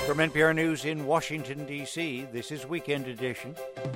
From NPR News in Washington, D.C., this is Weekend Edition.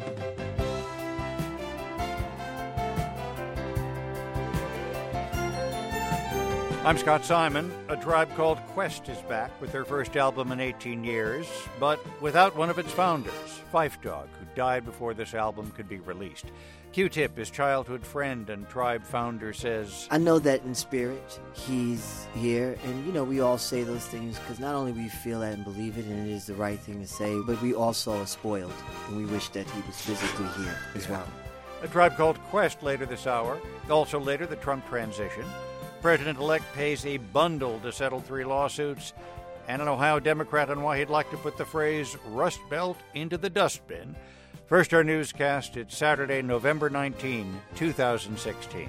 I'm Scott Simon. A Tribe Called Quest is back with their first album in 18 years, but without one of its founders, Phife Dawg, who died before this album could be released. Q-Tip, his childhood friend and Tribe founder, says, I know that in spirit he's here, and we all say those things because not only we feel that and believe it and it is the right thing to say, but we also are spoiled and we wish that he was physically here as well. A Tribe Called Quest later this hour. Also later, the Trump transition. President-elect pays a bundle to settle 3 lawsuits, and an Ohio Democrat on why he'd like to put the phrase Rust Belt into the dustbin. First, our newscast. It's Saturday, November 19, 2016.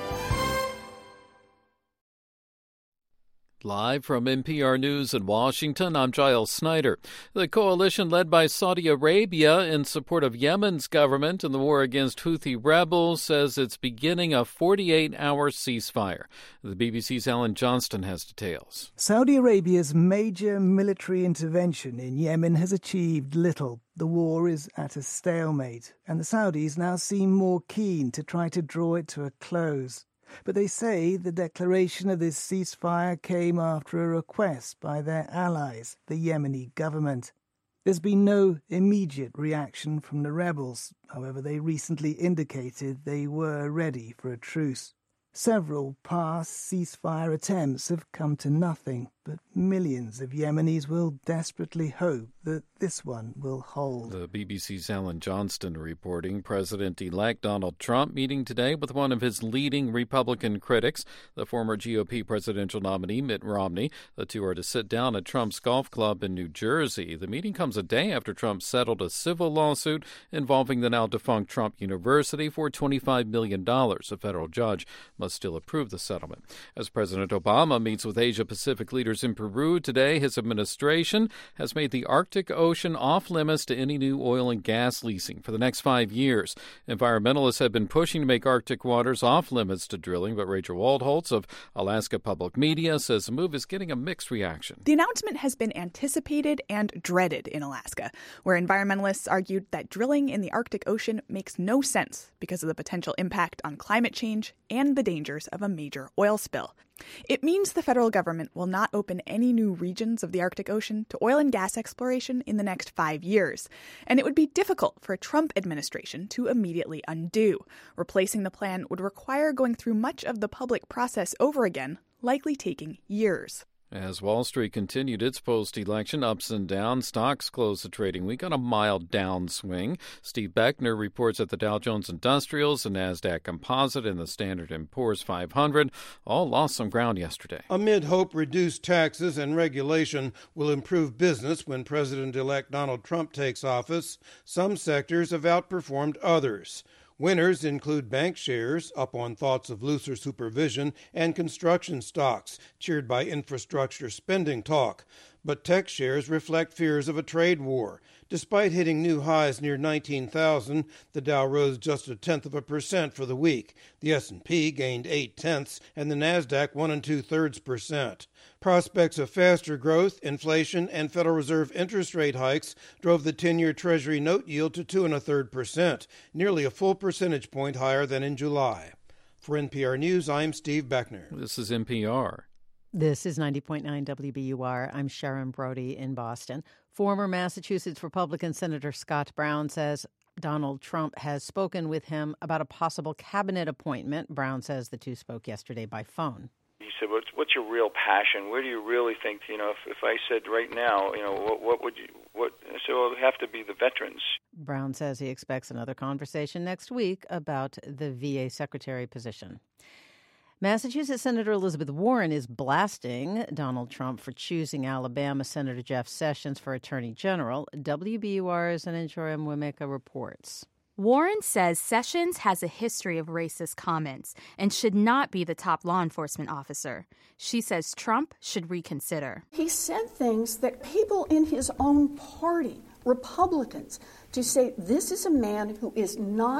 Live from NPR News in Washington, I'm Giles Snyder. The coalition led by Saudi Arabia in support of Yemen's government in the war against Houthi rebels says it's beginning a 48-hour ceasefire. The BBC's Alan Johnston has details. Saudi Arabia's major military intervention in Yemen has achieved little. The war is at a stalemate, and the Saudis now seem more keen to try to draw it to a close. But they say the declaration of this ceasefire came after a request by their allies, the Yemeni government. There's been no immediate reaction from the rebels. However, they recently indicated they were ready for a truce. Several past ceasefire attempts have come to nothing, but millions of Yemenis will desperately hope that this one will hold. The BBC's Alan Johnston reporting. President-elect Donald Trump meeting today with one of his leading Republican critics, the former GOP presidential nominee Mitt Romney. The two are to sit down at Trump's golf club in New Jersey. The meeting comes a day after Trump settled a civil lawsuit involving the now-defunct Trump University for $25 million. A federal judge must still approve the settlement. As President Obama meets with Asia-Pacific leaders in Peru today, his administration has made the Arctic Ocean off-limits to any new oil and gas leasing for the next 5 years. Environmentalists have been pushing to make Arctic waters off-limits to drilling, but Rachel Waldholtz of Alaska Public Media says the move is getting a mixed reaction. The announcement has been anticipated and dreaded in Alaska, where environmentalists argued that drilling in the Arctic Ocean makes no sense because of the potential impact on climate change and the dangers of a major oil spill. It means the federal government will not open any new regions of the Arctic Ocean to oil and gas exploration in the next 5 years, and it would be difficult for a Trump administration to immediately undo. Replacing the plan would require going through much of the public process over again, likely taking years. As Wall Street continued its post-election ups and downs, stocks closed the trading week on a mild downswing. Steve Beckner reports that the Dow Jones Industrials, the NASDAQ Composite, and the Standard & Poor's 500 all lost some ground yesterday. Amid hope reduced taxes and regulation will improve business when President-elect Donald Trump takes office, some sectors have outperformed others. Winners include bank shares, up on thoughts of looser supervision, and construction stocks, cheered by infrastructure spending talk. But tech shares reflect fears of a trade war. Despite hitting new highs near 19,000, the Dow rose just 0.1% for the week. The S&P gained 0.8, and the NASDAQ 1 2/3%. Prospects of faster growth, inflation, and Federal Reserve interest rate hikes drove the 10-year Treasury note yield to 2 1/3%, nearly a full percentage point higher than in July. For NPR News, I'm Steve Beckner. This is NPR. This is 90.9 WBUR. I'm Sharon Brody in Boston. Former Massachusetts Republican Senator Scott Brown says Donald Trump has spoken with him about a possible cabinet appointment. Brown says the two spoke yesterday by phone. He said, "What's your real passion? Where do you really think? If I said right now, what would you? What? So it would have to be the veterans." Brown says he expects another conversation next week about the VA secretary position. Massachusetts Senator Elizabeth Warren is blasting Donald Trump for choosing Alabama Senator Jeff Sessions for Attorney General. WBUR's Ananchora Mwemeka reports. Warren says Sessions has a history of racist comments and should not be the top law enforcement officer. She says Trump should reconsider. He said things that people in his own party, Republicans, to say this is a man who is not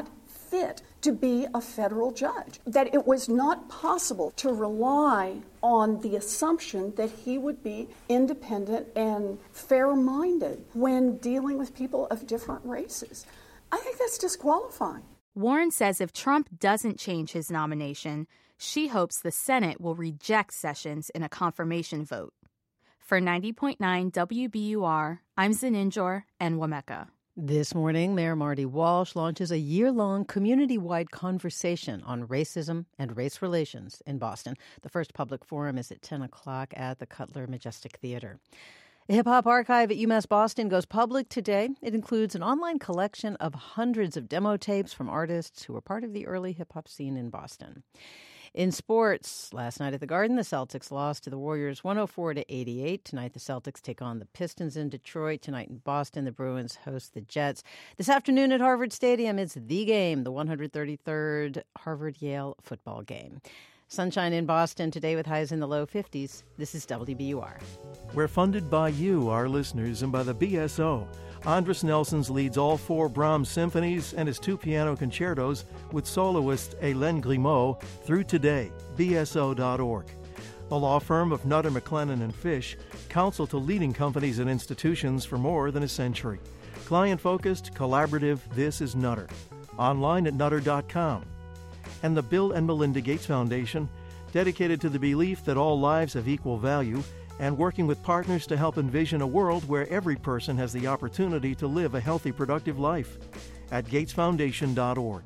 fit to be a federal judge, that it was not possible to rely on the assumption that he would be independent and fair-minded when dealing with people of different races. I think that's disqualifying. Warren says if Trump doesn't change his nomination, she hopes the Senate will reject Sessions in a confirmation vote. For 90.9 WBUR, I'm Zaninjor and Wameka. This morning, Mayor Marty Walsh launches a year-long community-wide conversation on racism and race relations in Boston. The first public forum is at 10 o'clock at the Cutler Majestic Theater. The Hip-Hop Archive at UMass Boston goes public today. It includes an online collection of hundreds of demo tapes from artists who were part of the early hip-hop scene in Boston. In sports, last night at the Garden, the Celtics lost to the Warriors 104-88. Tonight, the Celtics take on the Pistons in Detroit. Tonight in Boston, the Bruins host the Jets. This afternoon at Harvard Stadium, it's the game, the 133rd Harvard-Yale football game. Sunshine in Boston today with highs in the low 50s. This is WBUR. We're funded by you, our listeners, and by the BSO. Andras Nelsons leads all 4 Brahms symphonies and his 2 piano concertos with soloist Hélène Grimaud through today, bso.org. The law firm of Nutter, McLennan & Fish, counsel to leading companies and institutions for more than a century. Client-focused, collaborative, this is Nutter. Online at nutter.com. And the Bill and Melinda Gates Foundation, dedicated to the belief that all lives have equal value, and working with partners to help envision a world where every person has the opportunity to live a healthy, productive life at gatesfoundation.org.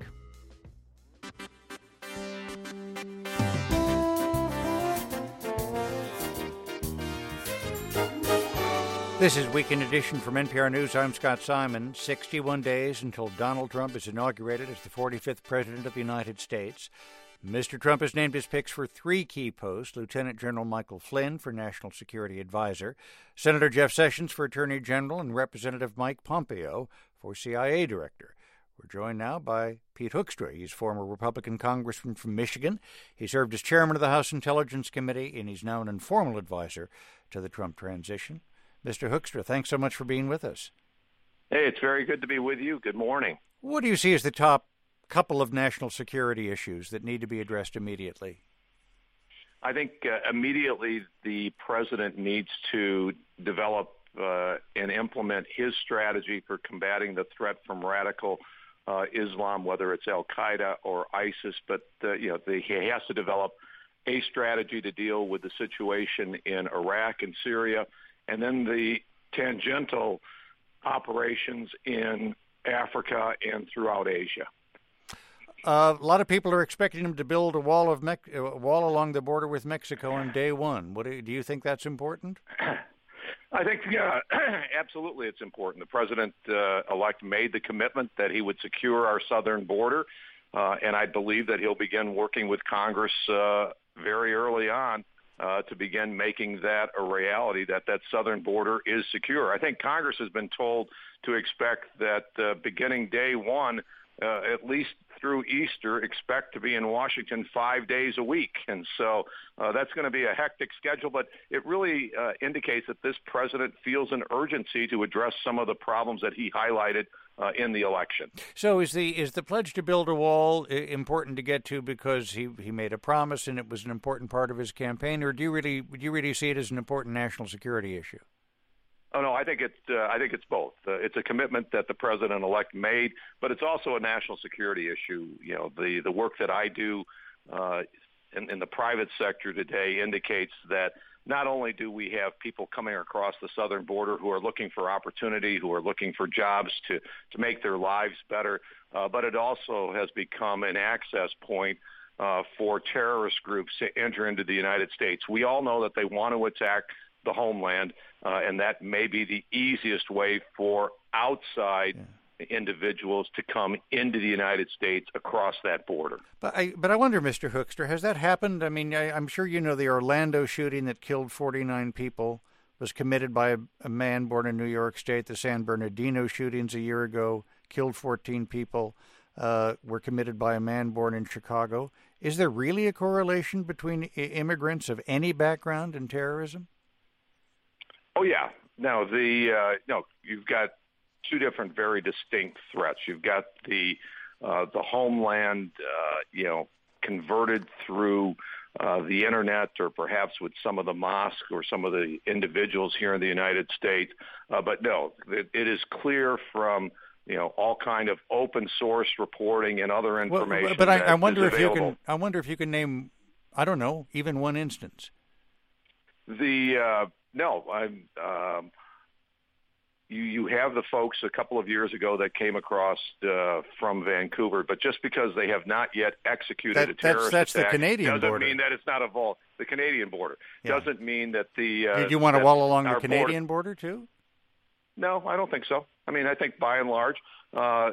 This is Weekend Edition from NPR News. I'm Scott Simon. 61 days until Donald Trump is inaugurated as the 45th President of the United States. Mr. Trump has named his picks for 3 key posts: Lieutenant General Michael Flynn for National Security Advisor, Senator Jeff Sessions for Attorney General, and Representative Mike Pompeo for CIA Director. We're joined now by Pete Hoekstra. He's former Republican congressman from Michigan. He served as chairman of the House Intelligence Committee, and he's now an informal advisor to the Trump transition. Mr. Hoekstra, thanks so much for being with us. Hey, it's very good to be with you. Good morning. What do you see as the top couple of national security issues that need to be addressed immediately? I think immediately the president needs to develop and implement his strategy for combating the threat from radical Islam, whether it's Al-Qaeda or ISIS. But he has to develop a strategy to deal with the situation in Iraq and Syria, and then the tangential operations in Africa and throughout Asia. A lot of people are expecting him to build a wall along the border with Mexico on day one. Do you think that's important? I think, absolutely it's important. The president-elect made the commitment that he would secure our southern border, and I believe that he'll begin working with Congress very early on to begin making that a reality, that southern border is secure. I think Congress has been told to expect that beginning day one, at least through Easter, expect to be in Washington 5 days a week. And so that's going to be a hectic schedule, but it really indicates that this president feels an urgency to address some of the problems that he highlighted in the election. So is the pledge to build a wall important to get to because he made a promise and it was an important part of his campaign, or do you really see it as an important national security issue? Oh no, I think it's both. It's a commitment that the president-elect made, but it's also a national security issue. You know, the work that I do in the private sector today indicates that not only do we have people coming across the southern border who are looking for opportunity, who are looking for jobs to make their lives better, but it also has become an access point for terrorist groups to enter into the United States. We all know that they want to attack the homeland, and that may be the easiest way for outside individuals to come into the United States across that border. But I wonder, Mr. Hoekstra, has that happened? I mean, I'm sure you know the Orlando shooting that killed 49 people was committed by a man born in New York State. The San Bernardino shootings a year ago killed 14 people, were committed by a man born in Chicago. Is there really a correlation between immigrants of any background and terrorism? Oh, yeah. Now, you've got two different, very distinct threats. You've got the the homeland, converted through the internet, or perhaps with some of the mosques or some of the individuals here in the United States. But no, it is clear from all kind of open source reporting and other information. Well, but I wonder if you can name, I don't know, even one instance. You have the folks a couple of years ago that came across from Vancouver, but just because they have not yet executed a terrorist that's attack the Canadian doesn't border. mean that it's not involved. The Canadian border doesn't mean that the. Did you want to wall along the Canadian border too? No, I don't think so. I mean, I think by and large, our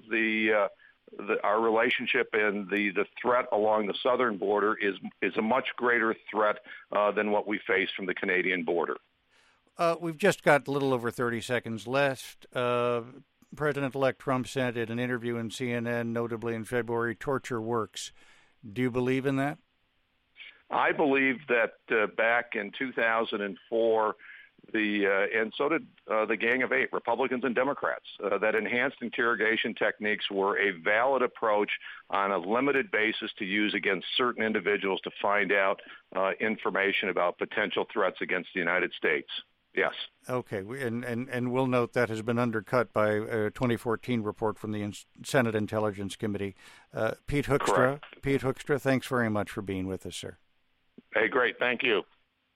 relationship and the threat along the southern border is a much greater threat than what we face from the Canadian border. We've just got a little over 30 seconds left. President-elect Trump said in an interview in CNN, notably in February, torture works. Do you believe in that? I believe that back in 2004, and so did the Gang of Eight, Republicans and Democrats, that enhanced interrogation techniques were a valid approach on a limited basis to use against certain individuals to find out information about potential threats against the United States. Yes. Okay, and we'll note that has been undercut by a 2014 report from the Senate Intelligence Committee. Pete Hoekstra, thanks very much for being with us, sir. Hey, great. Thank you.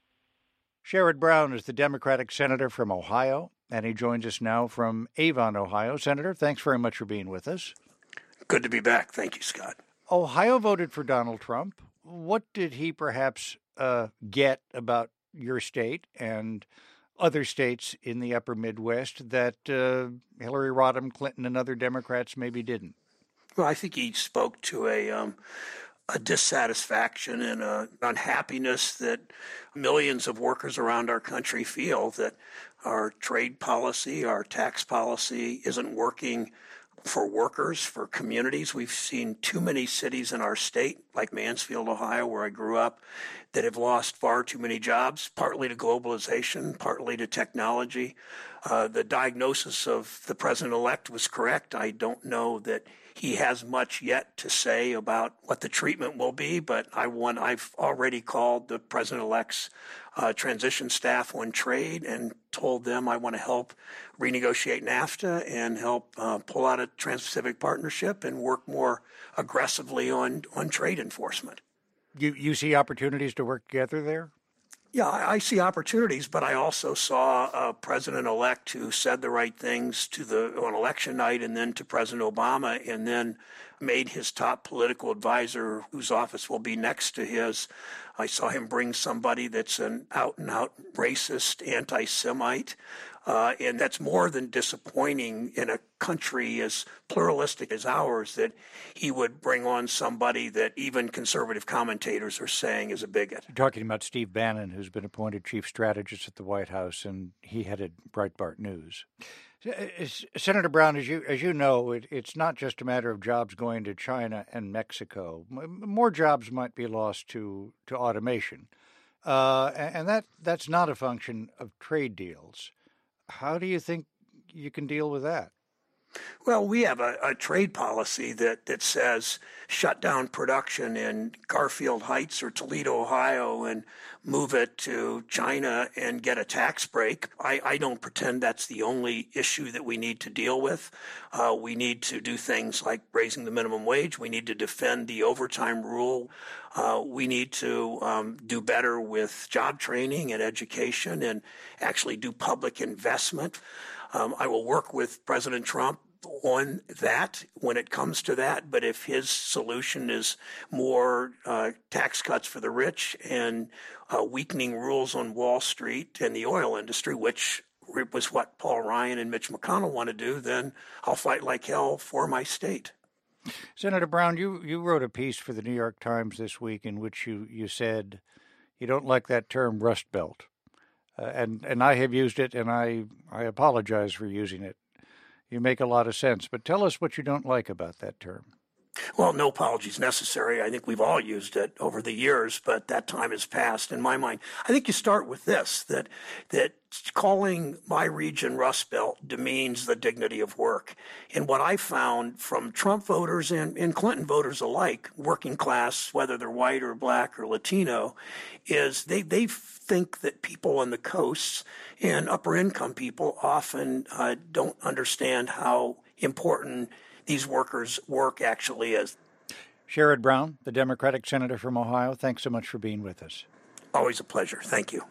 Sherrod Brown is the Democratic senator from Ohio, and he joins us now from Avon, Ohio. Senator, thanks very much for being with us. Good to be back. Thank you, Scott. Ohio voted for Donald Trump. What did he perhaps get about your state and other states in the upper Midwest that Hillary Rodham Clinton and other Democrats maybe didn't? Well, I think he spoke to a dissatisfaction and an unhappiness that millions of workers around our country feel, that our trade policy, our tax policy isn't working for workers, for communities. We've seen too many cities in our state, like Mansfield, Ohio, where I grew up, that have lost far too many jobs, partly to globalization, partly to technology. The diagnosis of the president-elect was correct. I don't know that he has much yet to say about what the treatment will be, but I've already called the president-elect's transition staff on trade and told them I want to help renegotiate NAFTA and help pull out a Trans-Pacific Partnership and work more aggressively on trade enforcement. You see opportunities to work together there? Yeah, I see opportunities, but I also saw a president-elect who said the right things on election night and then to President Obama, and then made his top political advisor, whose office will be next to his. I saw him bring somebody that's an out-and-out racist, anti-Semite, and that's more than disappointing in a country as pluralistic as ours, that he would bring on somebody that even conservative commentators are saying is a bigot. You're talking about Steve Bannon, who's been appointed chief strategist at the White House, and he headed Breitbart News. Senator Brown, as you know, it's not just a matter of jobs going to China and Mexico. More jobs might be lost to automation, and that's not a function of trade deals. How do you think you can deal with that? Well, we have a trade policy that says shut down production in Garfield Heights or Toledo, Ohio, and move it to China and get a tax break. I don't pretend that's the only issue that we need to deal with. We need to do things like raising the minimum wage. We need to defend the overtime rule. We need to do better with job training and education and actually do public investment. I will work with President Trump on that when it comes to that, but if his solution is more tax cuts for the rich and weakening rules on Wall Street and the oil industry, which was what Paul Ryan and Mitch McConnell want to do, then I'll fight like hell for my state. Senator Brown, you wrote a piece for the New York Times this week in which you said you don't like that term Rust Belt. And I have used it, and I apologize for using it. You make a lot of sense, but tell us what you don't like about that term. Well, no apologies necessary. I think we've all used it over the years, but that time has passed in my mind. I think you start with this, that calling my region Rust Belt demeans the dignity of work. And what I found from Trump voters and Clinton voters alike, working class, whether they're white or black or Latino, is they think that people on the coasts and upper income people often don't understand how important these workers' work actually is. Sherrod Brown, the Democratic senator from Ohio, thanks so much for being with us. Always a pleasure. Thank you.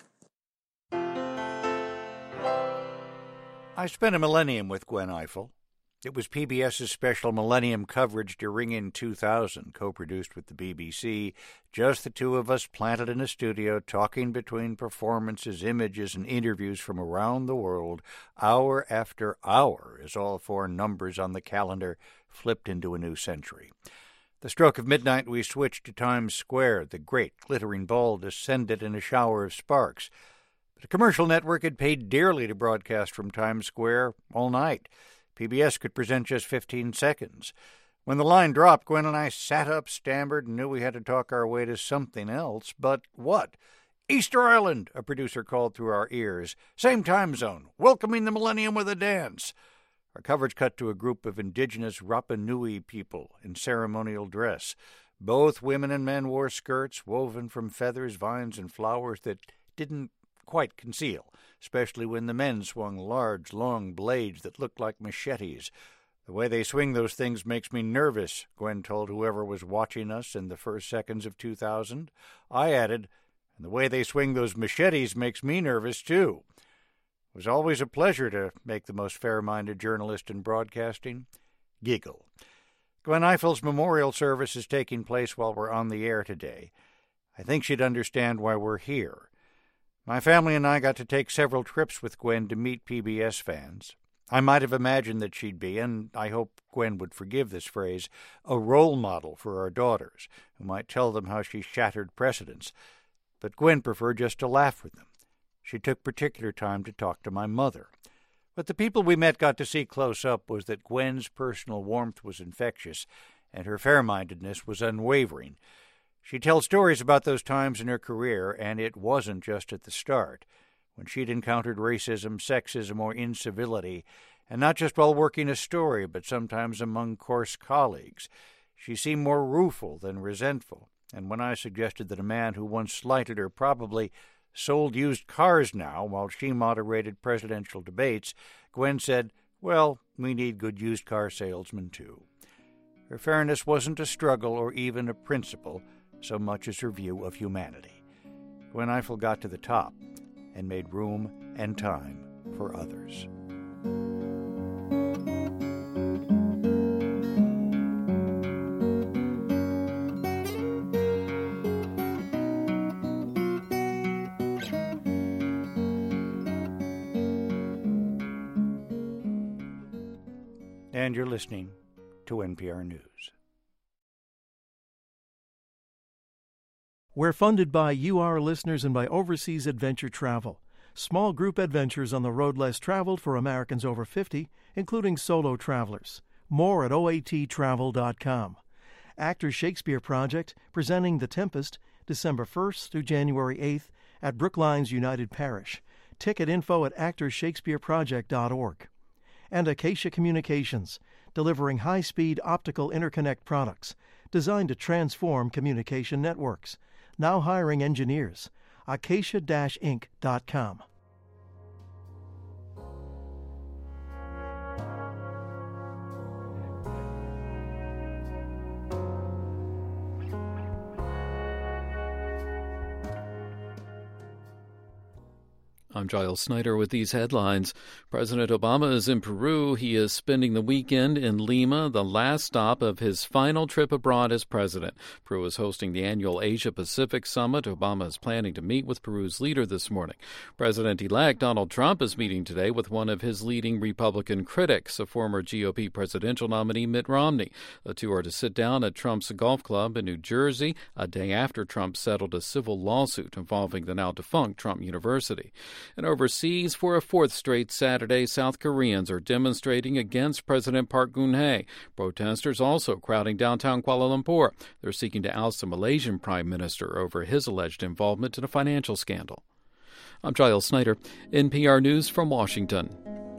I spent a millennium with Gwen Ifill. It was PBS's special millennium coverage to Ring In 2000, co-produced with the BBC. Just the two of us planted in a studio, talking between performances, images, and interviews from around the world, hour after hour, as all four numbers on the calendar flipped into a new century. The stroke of midnight, we switched to Times Square. The great glittering ball descended in a shower of sparks. But the commercial network had paid dearly to broadcast from Times Square all night. PBS could present just 15 seconds. When the line dropped, Gwen and I sat up, stammered, and knew we had to talk our way to something else. But what? Easter Island, a producer called through our ears. Same time zone, welcoming the millennium with a dance. Our coverage cut to a group of indigenous Rapa Nui people in ceremonial dress. Both women and men wore skirts woven from feathers, vines, and flowers that didn't quite conceal, especially when the men swung large, long blades that looked like machetes. The way they swing those things makes me nervous, Gwen told whoever was watching us in the first seconds of 2000. I added, and the way they swing those machetes makes me nervous, too. It was always a pleasure to make the most fair-minded journalist in broadcasting giggle. Gwen Ifill's memorial service is taking place while we're on the air today. I think she'd understand why we're here. My family and I got to take several trips with Gwen to meet PBS fans. I might have imagined that she'd be, and I hope Gwen would forgive this phrase, a role model for our daughters, who might tell them how she shattered precedents. But Gwen preferred just to laugh with them. She took particular time to talk to my mother. What the people we met got to see close up was that Gwen's personal warmth was infectious, and her fair-mindedness was unwavering. She tells stories about those times in her career, and it wasn't just at the start, when she'd encountered racism, sexism, or incivility, and not just while working a story, but sometimes among coarse colleagues. She seemed more rueful than resentful, and when I suggested that a man who once slighted her probably sold used cars now while she moderated presidential debates, Gwen said, well, we need good used car salesmen too. Her fairness wasn't a struggle or even a principle, so much as her view of humanity. Gwen Ifill got to the top and made room and time for others. And you're listening to NPR News. We're funded by you, our listeners, and by Overseas Adventure Travel. Small group adventures on the road less traveled for Americans over 50, including solo travelers. More at oattravel.com. Actors Shakespeare Project, presenting The Tempest, December 1st through January 8th at Brookline's United Parish. Ticket info at actorsshakespeareproject.org. And Acacia Communications, delivering high-speed optical interconnect products designed to transform communication networks. Now hiring engineers. acacia-inc.com. I'm Giles Snyder with these headlines. President Obama is in Peru. He is spending the weekend in Lima, the last stop of his final trip abroad as president. Peru is hosting the annual Asia-Pacific Summit. Obama is planning to meet with Peru's leader this morning. President-elect Donald Trump is meeting today with one of his leading Republican critics, a former GOP presidential nominee, Mitt Romney. The two are to sit down at Trump's golf club in New Jersey, a day after Trump settled a civil lawsuit involving the now-defunct Trump University. And overseas, for a fourth straight Saturday, South Koreans are demonstrating against President Park Geun-hye. Protesters also crowding downtown Kuala Lumpur. They're seeking to oust the Malaysian prime minister over his alleged involvement in a financial scandal. I'm Giles Snyder, NPR News from Washington.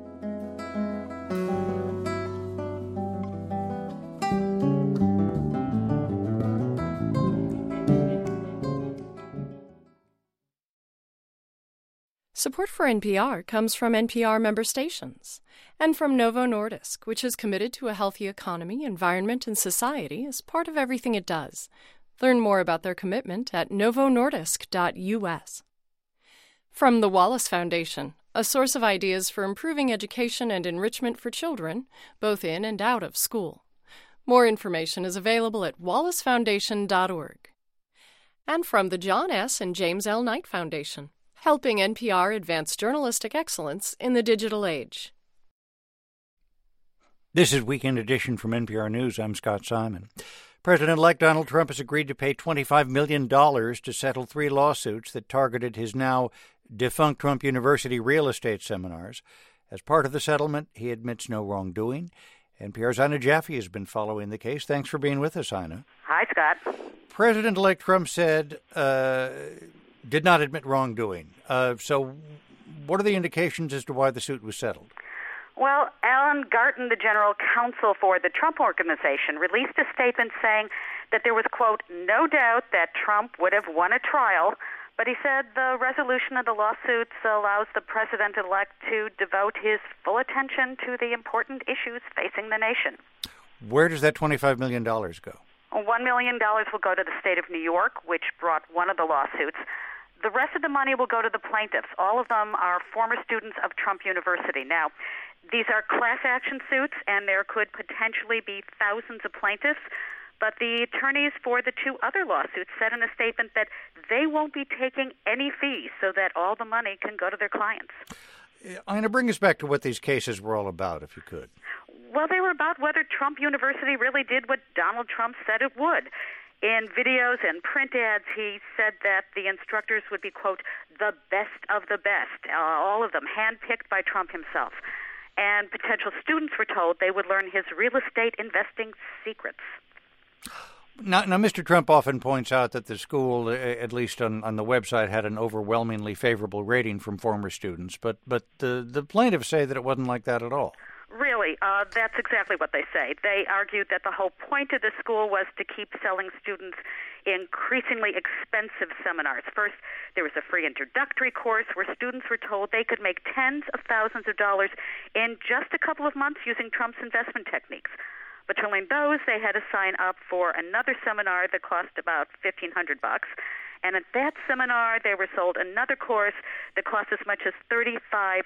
Support for NPR comes from NPR member stations and from Novo Nordisk, which is committed to a healthy economy, environment, and society as part of everything it does. Learn more about their commitment at novonordisk.us. From the Wallace Foundation, a source of ideas for improving education and enrichment for children, both in and out of school. More information is available at wallacefoundation.org. And from the John S. and James L. Knight Foundation, helping NPR advance journalistic excellence in the digital age. This is Weekend Edition from NPR News. I'm Scott Simon. President-elect Donald Trump has agreed to pay $25 million to settle 3 lawsuits that targeted his now defunct Trump University real estate seminars. As part of the settlement, he admits no wrongdoing. NPR's Ina Jaffe has been following the case. Thanks for being with us, Ina. Hi, Scott. President-elect Trump said did not admit wrongdoing. So what are the indications as to why the suit was settled? Well, Alan Garten, the general counsel for the Trump Organization, released a statement saying that there was, quote, no doubt that Trump would have won a trial, but he said the resolution of the lawsuits allows the president-elect to devote his full attention to the important issues facing the nation. Where does that $25 million go? $1 million will go to the state of New York, which brought one of the lawsuits. The rest of the money will go to the plaintiffs. All of them are former students of Trump University. Now, these are class action suits, and there could potentially be thousands of plaintiffs. But the attorneys for the 2 other lawsuits said in a statement that they won't be taking any fees so that all the money can go to their clients. Ina, bring us back to what these cases were all about, if you could. Well, they were about whether Trump University really did what Donald Trump said it would. In videos and print ads, he said that the instructors would be, quote, the best of the best, all of them handpicked by Trump himself. And potential students were told they would learn his real estate investing secrets. Now, Mr. Trump often points out that the school, at least on the website, had an overwhelmingly favorable rating from former students. But the plaintiffs say that it wasn't like that at all. Really, that's exactly what they say. They argued that the whole point of the school was to keep selling students increasingly expensive seminars. First, there was a free introductory course where students were told they could make tens of thousands of dollars in just a couple of months using Trump's investment techniques. But to learn those, they had to sign up for another seminar that cost about $1,500. And at that seminar, they were sold another course that cost as much as $35,000.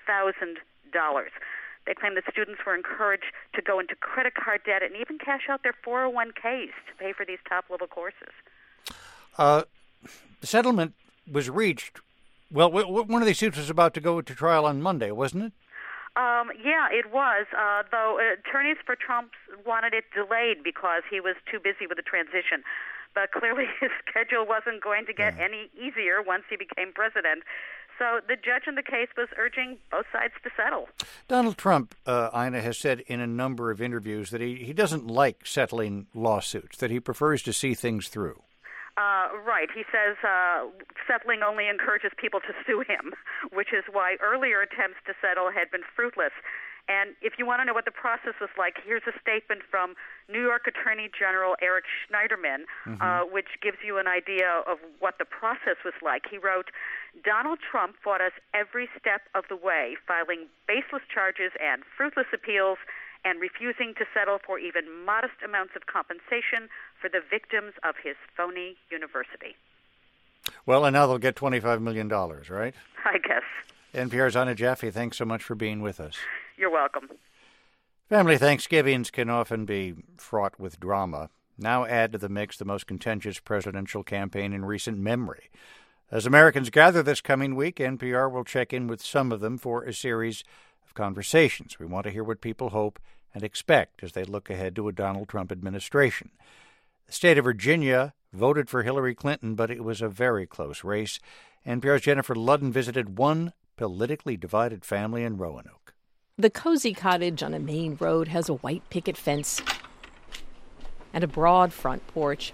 They claim that students were encouraged to go into credit card debt and even cash out their 401ks to pay for these top-level courses. The settlement was reached. Well, one of these suits was about to go to trial on Monday, wasn't it? Yeah, it was, though attorneys for Trump wanted it delayed because he was too busy with the transition. But clearly his schedule wasn't going to get any easier once he became president. So the judge in the case was urging both sides to settle. Donald Trump, Ina, has said in a number of interviews that he doesn't like settling lawsuits, that he prefers to see things through. Right. He says settling only encourages people to sue him, which is why earlier attempts to settle had been fruitless. And if you want to know what the process was like, here's a statement from New York Attorney General Eric Schneiderman, which gives you an idea of what the process was like. He wrote, Donald Trump fought us every step of the way, filing baseless charges and fruitless appeals, and refusing to settle for even modest amounts of compensation for the victims of his phony university. Well, and now they'll get $25 million, right? I guess. NPR's Ina Jaffe, thanks so much for being with us. You're welcome. Family Thanksgivings can often be fraught with drama. Now add to the mix the most contentious presidential campaign in recent memory. As Americans gather this coming week, NPR will check in with some of them for a series of conversations. We want to hear what people hope and expect as they look ahead to a Donald Trump administration. The state of Virginia voted for Hillary Clinton, but it was a very close race. NPR's Jennifer Ludden visited one politically divided family in Roanoke. The cozy cottage on a main road has a white picket fence and a broad front porch.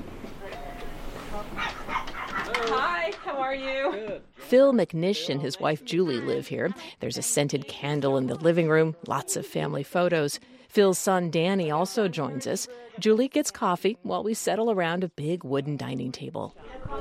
Hi, how are you? Good. Phil McNish and his wife Julie live here. There's a scented candle in the living room, lots of family photos. Phil's son Danny also joins us. Julie gets coffee while we settle around a big wooden dining table.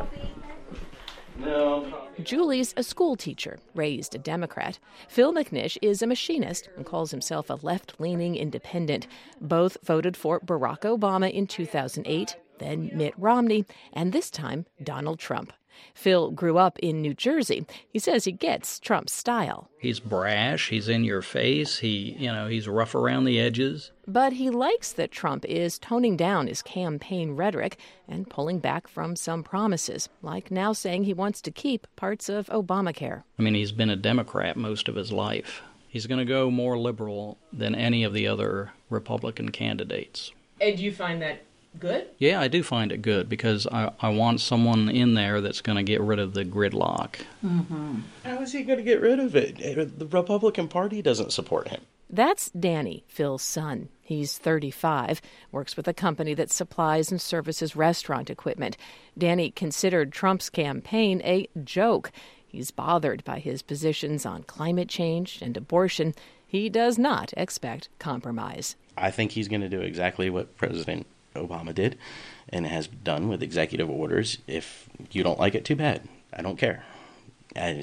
No. Julie's a school teacher, raised a Democrat. Phil McNish is a machinist and calls himself a left-leaning independent. Both voted for Barack Obama in 2008, then Mitt Romney, and this time Donald Trump. Phil grew up in New Jersey. He says he gets Trump's style. He's brash, he's in your face, he's rough around the edges. But he likes that Trump is toning down his campaign rhetoric and pulling back from some promises, like now saying he wants to keep parts of Obamacare. I mean, he's been a Democrat most of his life. He's going to go more liberal than any of the other Republican candidates. And do you find that good? Yeah, I do find it good because I want someone in there that's going to get rid of the gridlock. Mm-hmm. How is he going to get rid of it? The Republican Party doesn't support him. That's Danny, Phil's son. He's 35, works with a company that supplies and services restaurant equipment. Danny considered Trump's campaign a joke. He's bothered by his positions on climate change and abortion. He does not expect compromise. I think he's going to do exactly what President Obama did and has done with executive orders. If you don't like it, too bad. I don't care. I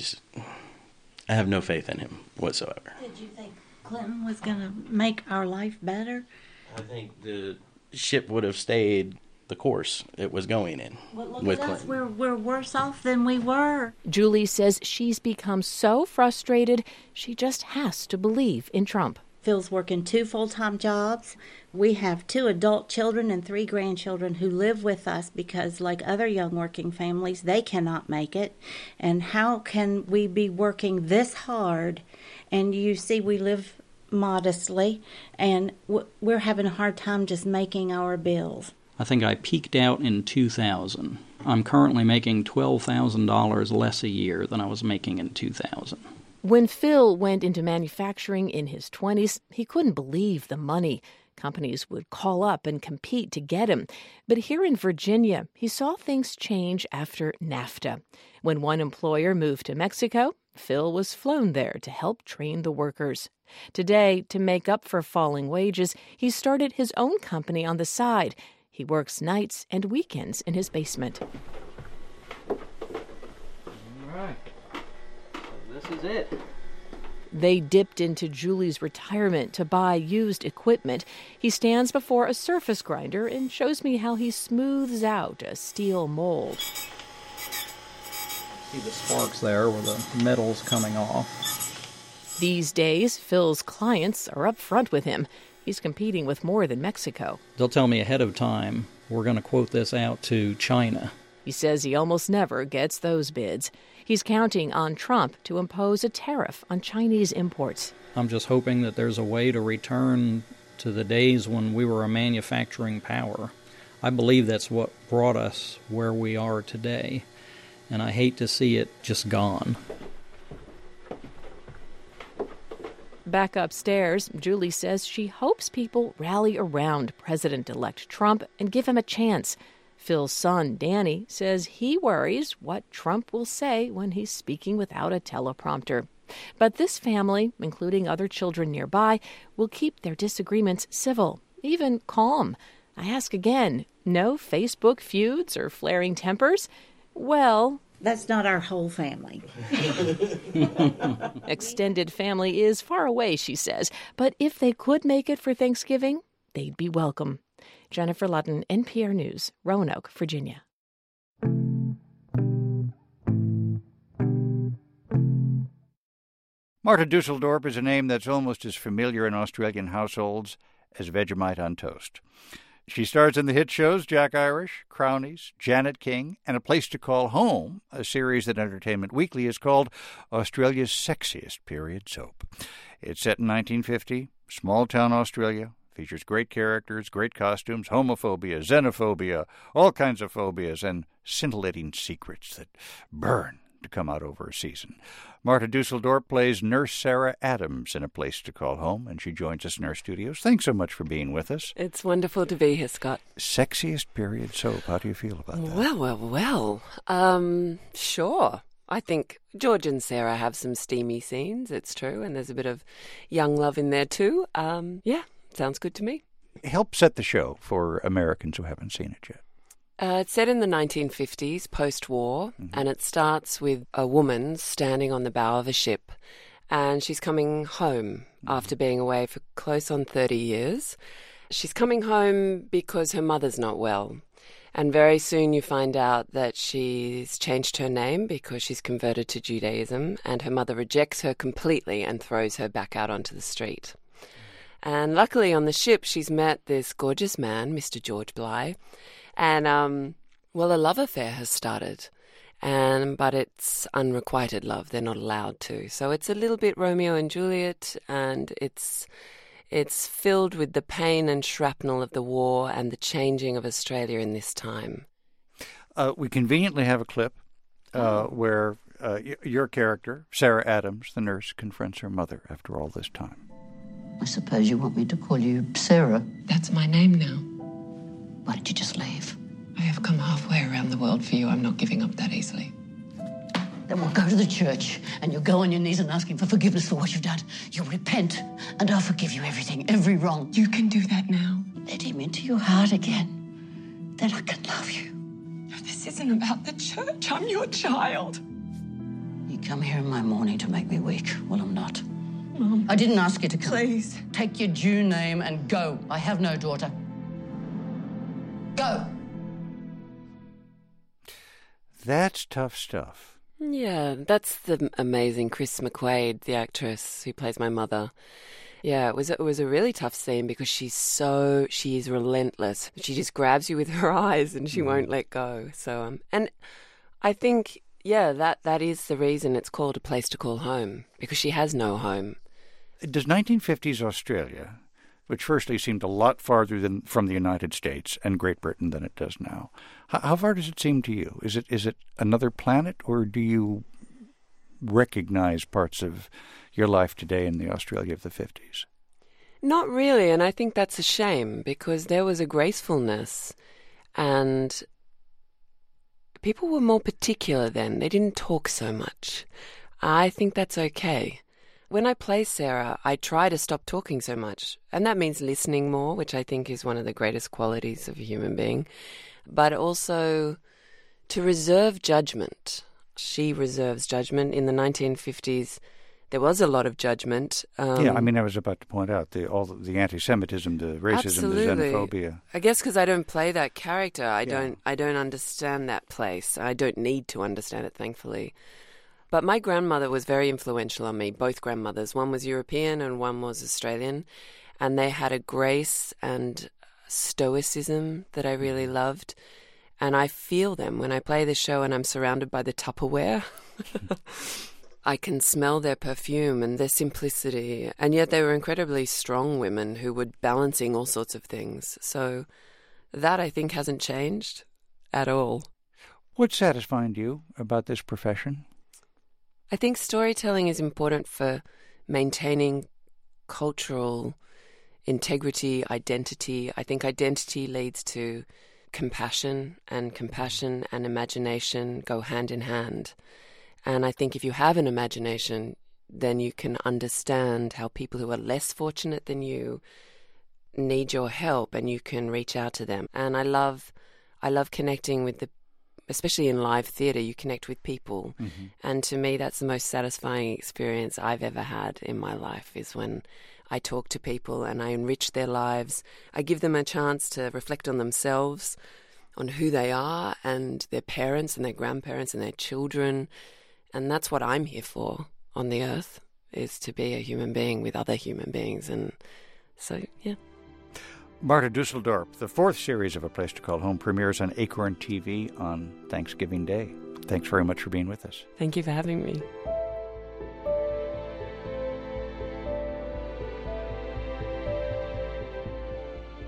have no faith in him whatsoever. Did you think Clinton was going to make our life better? I think the ship would have stayed the course it was going in. Well, look with at us. Clinton. We're worse off than we were. Julie says she's become so frustrated she just has to believe in Trump. Phil's working 2 full-time jobs. We have 2 adult children and 3 grandchildren who live with us because, like other young working families, they cannot make it. And how can we be working this hard? And you see, we live modestly, and we're having a hard time just making our bills. I think I peaked out in 2000. I'm currently making $12,000 less a year than I was making in 2000. When Phil went into manufacturing in his 20s, he couldn't believe the money. Companies would call up and compete to get him. But here in Virginia, he saw things change after NAFTA. When one employer moved to Mexico, Phil was flown there to help train the workers. Today, to make up for falling wages, he started his own company on the side. He works nights and weekends in his basement. All right. This is it. They dipped into Julie's retirement to buy used equipment. He stands before a surface grinder and shows me how he smooths out a steel mold. See the sparks there where the metal's coming off. These days, Phil's clients are up front with him. He's competing with more than Mexico. They'll tell me ahead of time, we're going to quote this out to China. He says he almost never gets those bids. He's counting on Trump to impose a tariff on Chinese imports. I'm just hoping that there's a way to return to the days when we were a manufacturing power. I believe that's what brought us where we are today, and I hate to see it just gone. Back upstairs, Julie says she hopes people rally around President-elect Trump and give him a chance. Phil's son, Danny, says he worries what Trump will say when he's speaking without a teleprompter. But this family, including other children nearby, will keep their disagreements civil, even calm. I ask again, no Facebook feuds or flaring tempers? Well, that's not our whole family. Extended family is far away, she says, but if they could make it for Thanksgiving, they'd be welcome. Jennifer Ludden, NPR News, Roanoke, Virginia. Marta Dusseldorp is a name that's almost as familiar in Australian households as Vegemite on toast. She stars in the hit shows Jack Irish, Crownies, Janet King, and A Place to Call Home, a series that Entertainment Weekly has called Australia's sexiest period soap. It's set in 1950, small-town Australia, features great characters, great costumes, homophobia, xenophobia, all kinds of phobias, and scintillating secrets that burn to come out over a season. Marta Dusseldorp plays Nurse Sarah Adams in A Place to Call Home, and she joins us in our studios. Thanks so much for being with us. It's wonderful to be here, Scott. Sexiest period soap. How do you feel about that? Well. Sure. I think George and Sarah have some steamy scenes, it's true, and there's a bit of young love in there too. Yeah, sounds good to me. Help set the show for Americans who haven't seen it yet. It's set in the 1950s, post-war, and it starts with a woman standing on the bow of a ship, and she's coming home after being away for close on 30 years. She's coming home because her mother's not well, and very soon you find out that she's changed her name because she's converted to Judaism, and her mother rejects her completely and throws her back out onto the street. And luckily on the ship she's met this gorgeous man, Mr. George Bly, and, a love affair has started, but it's unrequited love. They're not allowed to. So it's a little bit Romeo and Juliet, and it's filled with the pain and shrapnel of the war and the changing of Australia in this time. We conveniently have a clip where your character, Sarah Adams, the nurse, confronts her mother after all this time. I suppose you want me to call you Sarah? That's my name now. Why did you just leave? I have come halfway around the world for you. I'm not giving up that easily. Then we'll go to the church and you'll go on your knees and ask him for forgiveness for what you've done. You'll repent and I'll forgive you everything, every wrong. You can do that now. Let him into your heart again. Then I can love you. This isn't about the church. I'm your child. You come here in my morning to make me weak. Well, I'm not. Mom. I didn't ask you to come. Please. Take your Jew name and go. I have no daughter. Go. That's tough stuff. Yeah, that's the amazing Chris McQuaid, the actress who plays my mother. Yeah, it was a really tough scene because she is relentless. She just grabs you with her eyes and she won't let go. So, and I think, yeah, that is the reason it's called A Place to Call Home, because she has no home. Does 1950s Australia, which firstly seemed a lot farther from the United States and Great Britain than it does now, how far does it seem to you? Is it another planet, or do you recognize parts of your life today in the Australia of the 50s? Not really, and I think that's a shame, because there was a gracefulness, and people were more particular then. They didn't talk so much. I think that's okay. When I play Sarah, I try to stop talking so much, and that means listening more, which I think is one of the greatest qualities of a human being, but also to reserve judgment. She reserves judgment. In the 1950s, there was a lot I was about to point out all the anti-Semitism, the racism, absolutely. The xenophobia. I guess because I don't play that character, I don't understand that place. I don't need to understand it, thankfully. But my grandmother was very influential on me, both grandmothers. One was European and one was Australian. And they had a grace and stoicism that I really loved. And I feel them when I play the show and I'm surrounded by the Tupperware. I can smell their perfume and their simplicity. And yet they were incredibly strong women who were balancing all sorts of things. So that, I think, hasn't changed at all. What's satisfying to you about this profession? I think storytelling is important for maintaining cultural integrity, identity. I think identity leads to compassion and imagination go hand in hand. And I think if you have an imagination, then you can understand how people who are less fortunate than you need your help, and you can reach out to them. And I love connecting with especially in live theatre, you connect with people. Mm-hmm. And to me, that's the most satisfying experience I've ever had in my life, is when I talk to people and I enrich their lives. I give them a chance to reflect on themselves, on who they are, and their parents and their grandparents and their children. And that's what I'm here for on the earth, is to be a human being with other human beings. And so, yeah. Marta Dusseldorp, the fourth series of A Place to Call Home, premieres on Acorn TV on Thanksgiving Day. Thanks very much for being with us. Thank you for having me.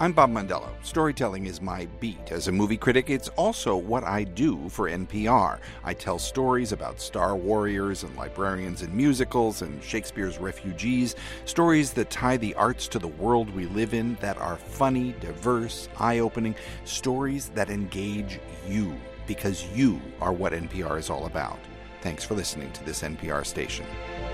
I'm Bob Mondello. Storytelling is my beat. As a movie critic, it's also what I do for NPR. I tell stories about star warriors and librarians in musicals and Shakespeare's refugees, stories that tie the arts to the world we live in, that are funny, diverse, eye-opening, stories that engage you, because you are what NPR is all about. Thanks for listening to this NPR station.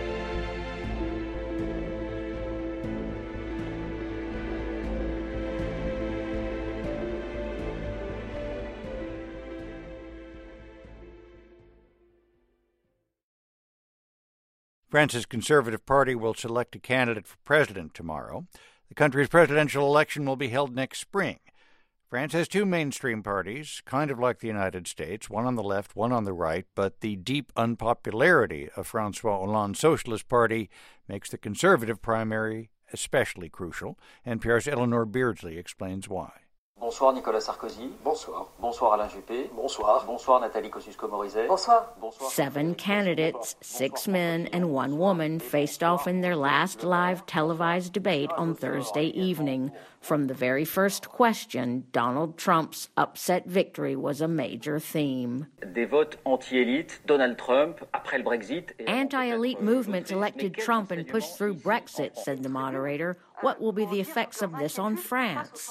France's Conservative Party will select a candidate for president tomorrow. The country's presidential election will be held next spring. France has two mainstream parties, kind of like the United States, one on the left, one on the right, but the deep unpopularity of François Hollande's Socialist Party makes the Conservative primary especially crucial. NPR's Eleanor Beardsley explains why. Bonsoir Nicolas Sarkozy. Bonsoir. Bonsoir Alain Juppé. Bonsoir. Bonsoir Nathalie Kosciusko-Morizet. Bonsoir. Bonsoir. 7 candidates, 6 men and 1 woman, faced off in their last live televised debate on Thursday evening. From the very first question, Donald Trump's upset victory was a major theme. Des votes anti-élite, Donald Trump, après le Brexit. Anti-elite movements elected Trump and pushed through Brexit, said the moderator. What will be the effects of this on France?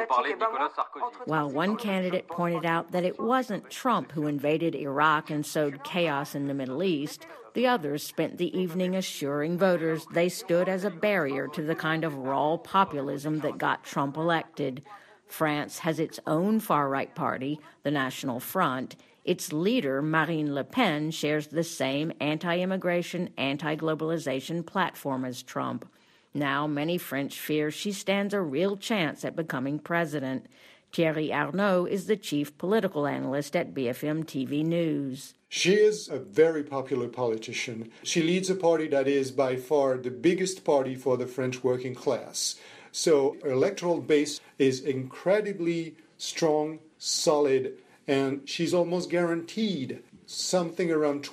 While one candidate pointed out that it wasn't Trump who invaded Iraq and sowed chaos in the Middle East, the others spent the evening assuring voters they stood as a barrier to the kind of raw populism that got Trump elected. France has its own far-right party, the National Front. Its leader, Marine Le Pen, shares the same anti-immigration, anti-globalization platform as Trump. Now, many French fear she stands a real chance at becoming president. Thierry Arnaud is the chief political analyst at BFM TV News. She is a very popular politician. She leads a party that is by far the biggest party for the French working class. So her electoral base is incredibly strong, solid, and she's almost guaranteed something around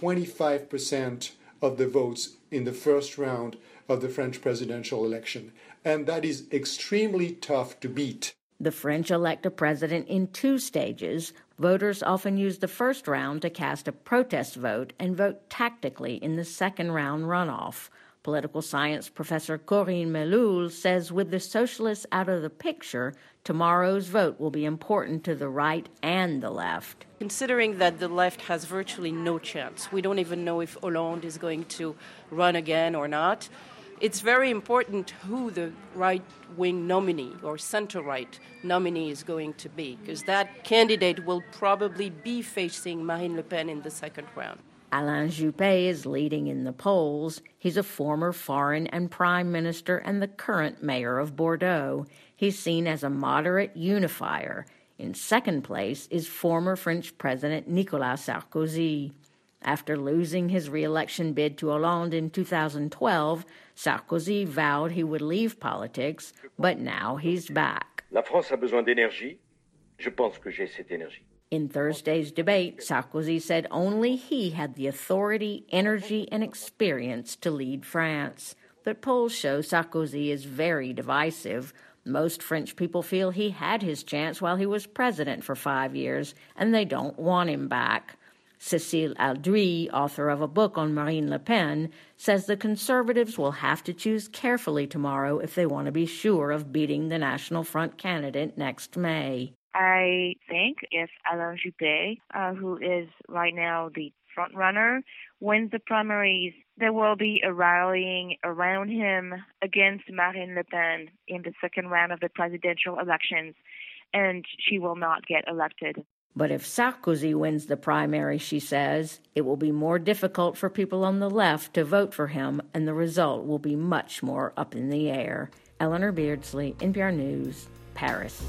25% of the votes in the first round of the French presidential election. And that is extremely tough to beat. The French elect a president in 2 stages. Voters often use the first round to cast a protest vote and vote tactically in the second round runoff. Political science professor Corinne Meloul says with the socialists out of the picture, tomorrow's vote will be important to the right and the left. Considering that the left has virtually no chance, we don't even know if Hollande is going to run again or not. It's very important who the right-wing nominee or center-right nominee is going to be, because that candidate will probably be facing Marine Le Pen in the second round. Alain Juppé is leading in the polls. He's a former foreign and prime minister and the current mayor of Bordeaux. He's seen as a moderate unifier. In second place is former French President Nicolas Sarkozy. After losing his re-election bid to Hollande in 2012, Sarkozy vowed he would leave politics, but now he's back. La France a besoin d'énergie. Je pense que j'ai cette énergie. In Thursday's debate, Sarkozy said only he had the authority, energy, and experience to lead France. But polls show Sarkozy is very divisive. Most French people feel he had his chance while he was president for 5 years, and they don't want him back. Cécile Aldry, author of a book on Marine Le Pen, says the Conservatives will have to choose carefully tomorrow if they want to be sure of beating the National Front candidate next May. I think if Alain Juppé, who is right now the front runner, wins the primaries, there will be a rallying around him against Marine Le Pen in the second round of the presidential elections, and she will not get elected. But if Sarkozy wins the primary, she says, it will be more difficult for people on the left to vote for him, and the result will be much more up in the air. Eleanor Beardsley, NPR News, Paris.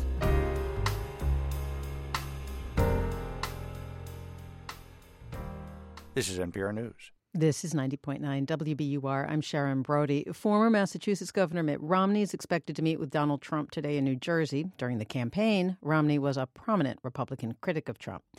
This is NPR News. This is 90.9 WBUR. I'm Sharon Brody. Former Massachusetts Governor Mitt Romney is expected to meet with Donald Trump today in New Jersey. During the campaign, Romney was a prominent Republican critic of Trump.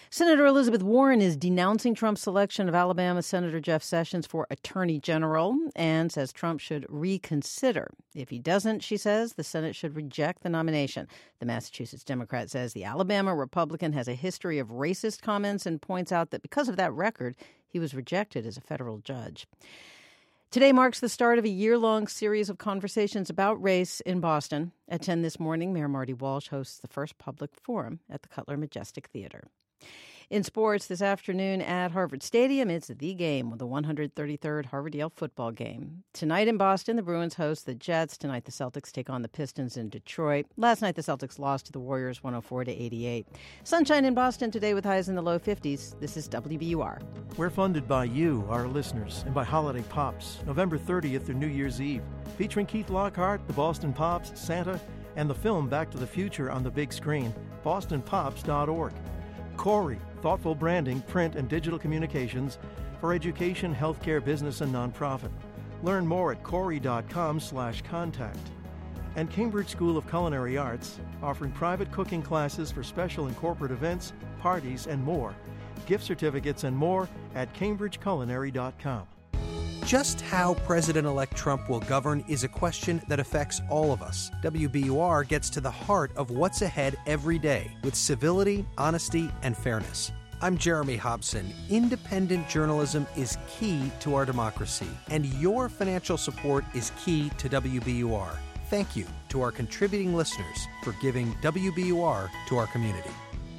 Senator Elizabeth Warren is denouncing Trump's selection of Alabama Senator Jeff Sessions for Attorney General and says Trump should reconsider. If he doesn't, she says, the Senate should reject the nomination. The Massachusetts Democrat says the Alabama Republican has a history of racist comments and points out that because of that record, he was rejected as a federal judge. Today marks the start of a year-long series of conversations about race in Boston. At 10 this morning, Mayor Marty Walsh hosts the first public forum at the Cutler Majestic Theater. In sports, this afternoon at Harvard Stadium, it's the game with the 133rd Harvard-Yale football game. Tonight in Boston, the Bruins host the Jets. Tonight, the Celtics take on the Pistons in Detroit. Last night, the Celtics lost to the Warriors 104-88. Sunshine in Boston today with highs in the low 50s. This is WBUR. We're funded by you, our listeners, and by Holiday Pops, November 30th through New Year's Eve, featuring Keith Lockhart, the Boston Pops, Santa, and the film Back to the Future on the big screen, bostonpops.org. Corey, thoughtful branding, print, and digital communications for education, healthcare, business, and nonprofit. Learn more at corey.com/contact. And Cambridge School of Culinary Arts, offering private cooking classes for special and corporate events, parties, and more. Gift certificates and more at cambridgeculinary.com. Just how President-elect Trump will govern is a question that affects all of us. WBUR gets to the heart of what's ahead every day with civility, honesty, and fairness. I'm Jeremy Hobson. Independent journalism is key to our democracy, and your financial support is key to WBUR. Thank you to our contributing listeners for giving WBUR to our community.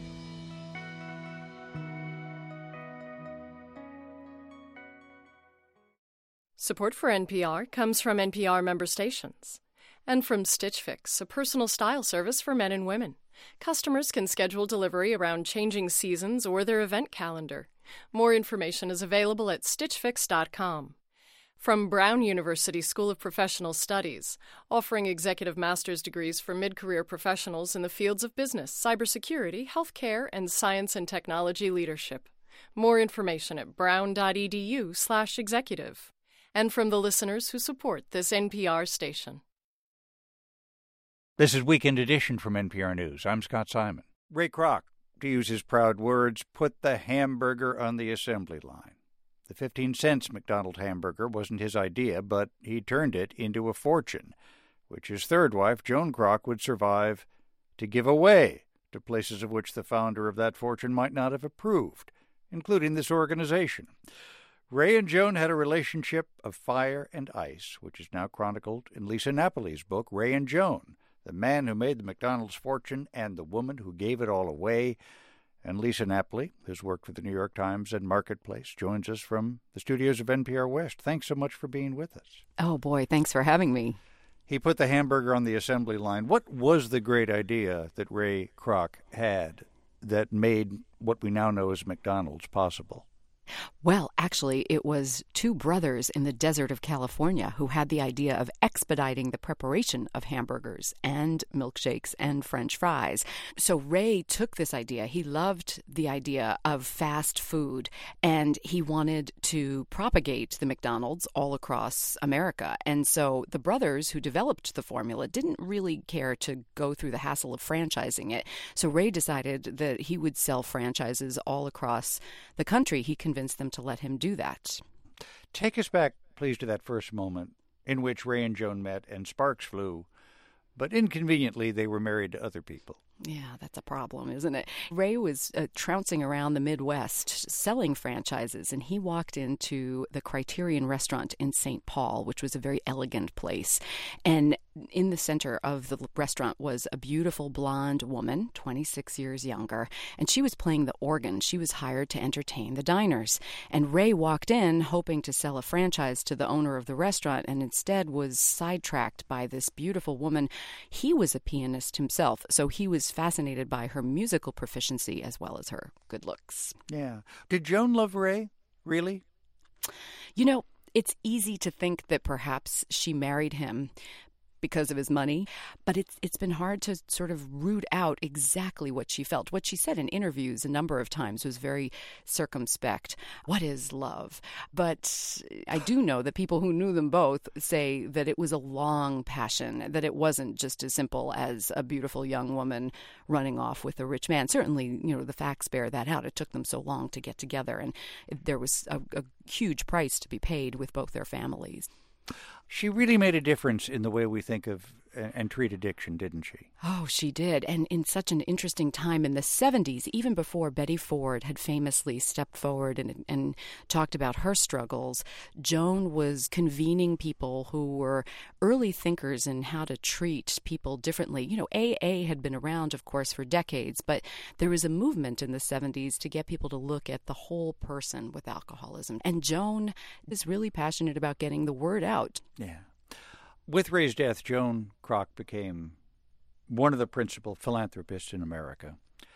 Support for NPR comes from NPR member stations and from Stitch Fix, a personal style service for men and women. Customers can schedule delivery around changing seasons or their event calendar. More information is available at stitchfix.com. From Brown University School of Professional Studies, offering executive master's degrees for mid-career professionals in the fields of business, cybersecurity, healthcare, and science and technology leadership. More information at brown.edu/executive. And from the listeners who support this NPR station. This is Weekend Edition from NPR News. I'm Scott Simon. Ray Kroc, to use his proud words, put the hamburger on the assembly line. The 15-cent McDonald's hamburger wasn't his idea, but he turned it into a fortune, which his third wife, Joan Kroc, would survive to give away to places of which the founder of that fortune might not have approved, including this organization. Ray and Joan had a relationship of fire and ice, which is now chronicled in Lisa Napoli's book, Ray and Joan, The Man Who Made the McDonald's Fortune and the Woman Who Gave It All Away. And Lisa Napoli, who's worked for the New York Times and Marketplace, joins us from the studios of NPR West. Thanks so much for being with us. Oh, boy, thanks for having me. He put the hamburger on the assembly line. What was the great idea that Ray Kroc had that made what we now know as McDonald's possible? Well, actually, it was two brothers in the desert of California who had the idea of expediting the preparation of hamburgers and milkshakes and French fries. So Ray took this idea. He loved the idea of fast food, and he wanted to propagate the McDonald's all across America. And so the brothers who developed the formula didn't really care to go through the hassle of franchising it. So Ray decided that he would sell franchises all across the country. He convinced them to let him do that. Take us back, please, to that first moment in which Ray and Joan met and sparks flew, but inconveniently they were married to other people. Yeah, that's a problem, isn't it? Ray was trouncing around the Midwest selling franchises, and he walked into the Criterion restaurant in St. Paul, which was a very elegant place. And in the center of the restaurant was a beautiful blonde woman, 26 years younger, and she was playing the organ. She was hired to entertain the diners. And Ray walked in hoping to sell a franchise to the owner of the restaurant, and instead was sidetracked by this beautiful woman. He was a pianist himself, so he was fascinated by her musical proficiency as well as her good looks. Yeah. Did Joan love Ray? Really? You know, it's easy to think that perhaps she married him, because of his money, but it's been hard to sort of root out exactly what she felt. What she said in interviews a number of times was very circumspect. What is love? But I do know that people who knew them both say that it was a long passion, that it wasn't just as simple as a beautiful young woman running off with a rich man. Certainly, the facts bear that out. It took them so long to get together, and there was a huge price to be paid with both their families. She really made a difference in the way we think of and treat addiction, didn't she? Oh, she did. And in such an interesting time in the 70s, even before Betty Ford had famously stepped forward and talked about her struggles, Joan was convening people who were early thinkers in how to treat people differently. AA had been around, of course, for decades, but there was a movement in the 70s to get people to look at the whole person with alcoholism. And Joan is really passionate about getting the word out. Yeah. With Ray's death, Joan Kroc became one of the principal philanthropists in America.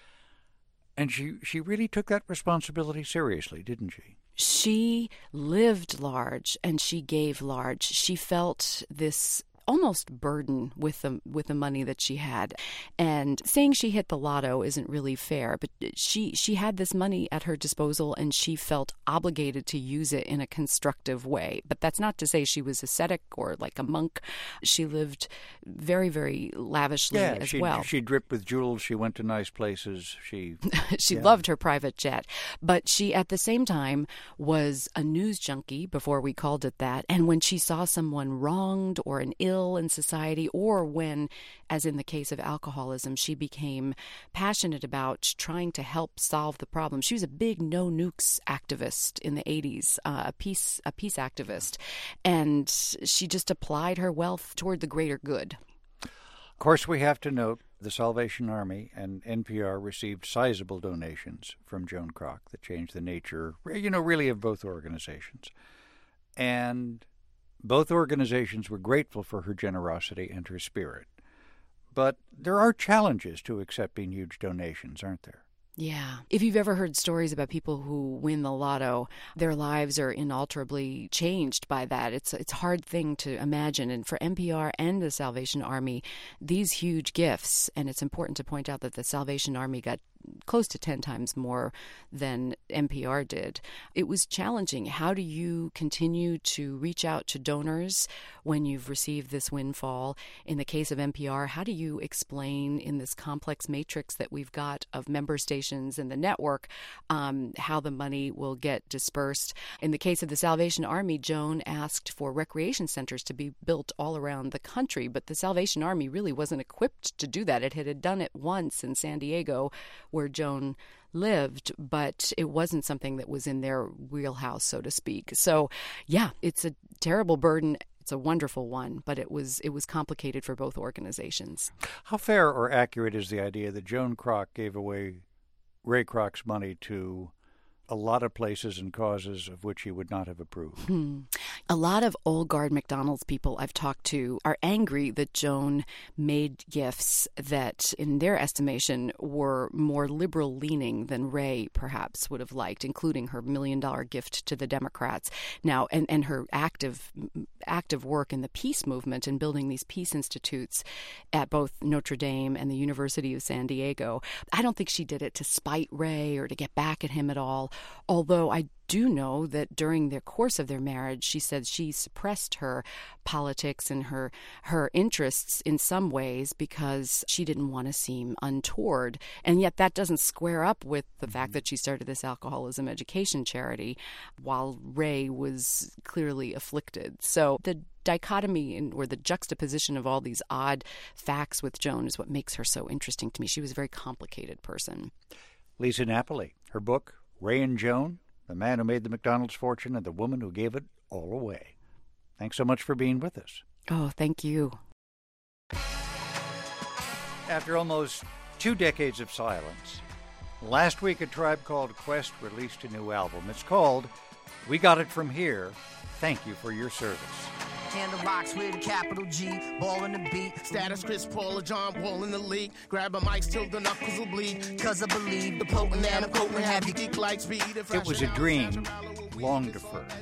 And she really took that responsibility seriously, didn't she? She lived large and she gave large. She felt this almost burden with the money that she had. And saying she hit the lotto isn't really fair, but she had this money at her disposal and she felt obligated to use it in a constructive way. But that's not to say she was ascetic or like a monk. She lived very, very lavishly as well. She dripped with jewels. She went to nice places. She loved her private jet. But she, at the same time, was a news junkie before we called it that. And when she saw someone wronged or an ill in society, or when, as in the case of alcoholism, she became passionate about trying to help solve the problem. She was a big no nukes activist in the 80s, a peace activist, and she just applied her wealth toward the greater good. Of course, we have to note the Salvation Army and NPR received sizable donations from Joan Kroc that changed the nature, really of both organizations. And both organizations were grateful for her generosity and her spirit. But there are challenges to accepting huge donations, aren't there? Yeah. If you've ever heard stories about people who win the lotto, their lives are inalterably changed by that. It's a hard thing to imagine. And for NPR and the Salvation Army, these huge gifts, and it's important to point out that the Salvation Army got close to 10 times more than NPR did. It was challenging. How do you continue to reach out to donors when you've received this windfall? In the case of NPR, how do you explain in this complex matrix that we've got of member stations in the network how the money will get dispersed? In the case of the Salvation Army, Joan asked for recreation centers to be built all around the country, but the Salvation Army really wasn't equipped to do that. It had done it once in San Diego, where Joan lived, but it wasn't something that was in their wheelhouse, so to speak. So, yeah, it's a terrible burden. It's a wonderful one, but it was complicated for both organizations. How fair or accurate is the idea that Joan Kroc gave away Ray Kroc's money to a lot of places and causes of which he would not have approved? A lot of old guard McDonald's people I've talked to are angry that Joan made gifts that, in their estimation, were more liberal-leaning than Ray perhaps would have liked, including her $1 million gift to the Democrats. Now, and her active work in the peace movement and building these peace institutes at both Notre Dame and the University of San Diego. I don't think she did it to spite Ray or to get back at him at all, although I do know that during the course of their marriage, she said she suppressed her politics and her interests in some ways because she didn't want to seem untoward. And yet that doesn't square up with the fact that she started this alcoholism education charity while Ray was clearly afflicted. So the dichotomy or the juxtaposition of all these odd facts with Joan is what makes her so interesting to me. She was a very complicated person. Lisa Napoli, her book, Ray and Joan, The Man Who Made the McDonald's Fortune and the Woman Who Gave It All Away. Thanks so much for being with us. Oh, thank you. After almost 2 decades of silence, last week a Tribe Called Quest released a new album. It's called We Got It From Here. Thank you for your service. Handle rocks with a capital G, ball in the beat. Status Chris Paul or John Wall in the league. Grab a mic till the knuckles will bleed. Cause I believe the potent and I'm potent have you geek like speed. It was a dream long deferred.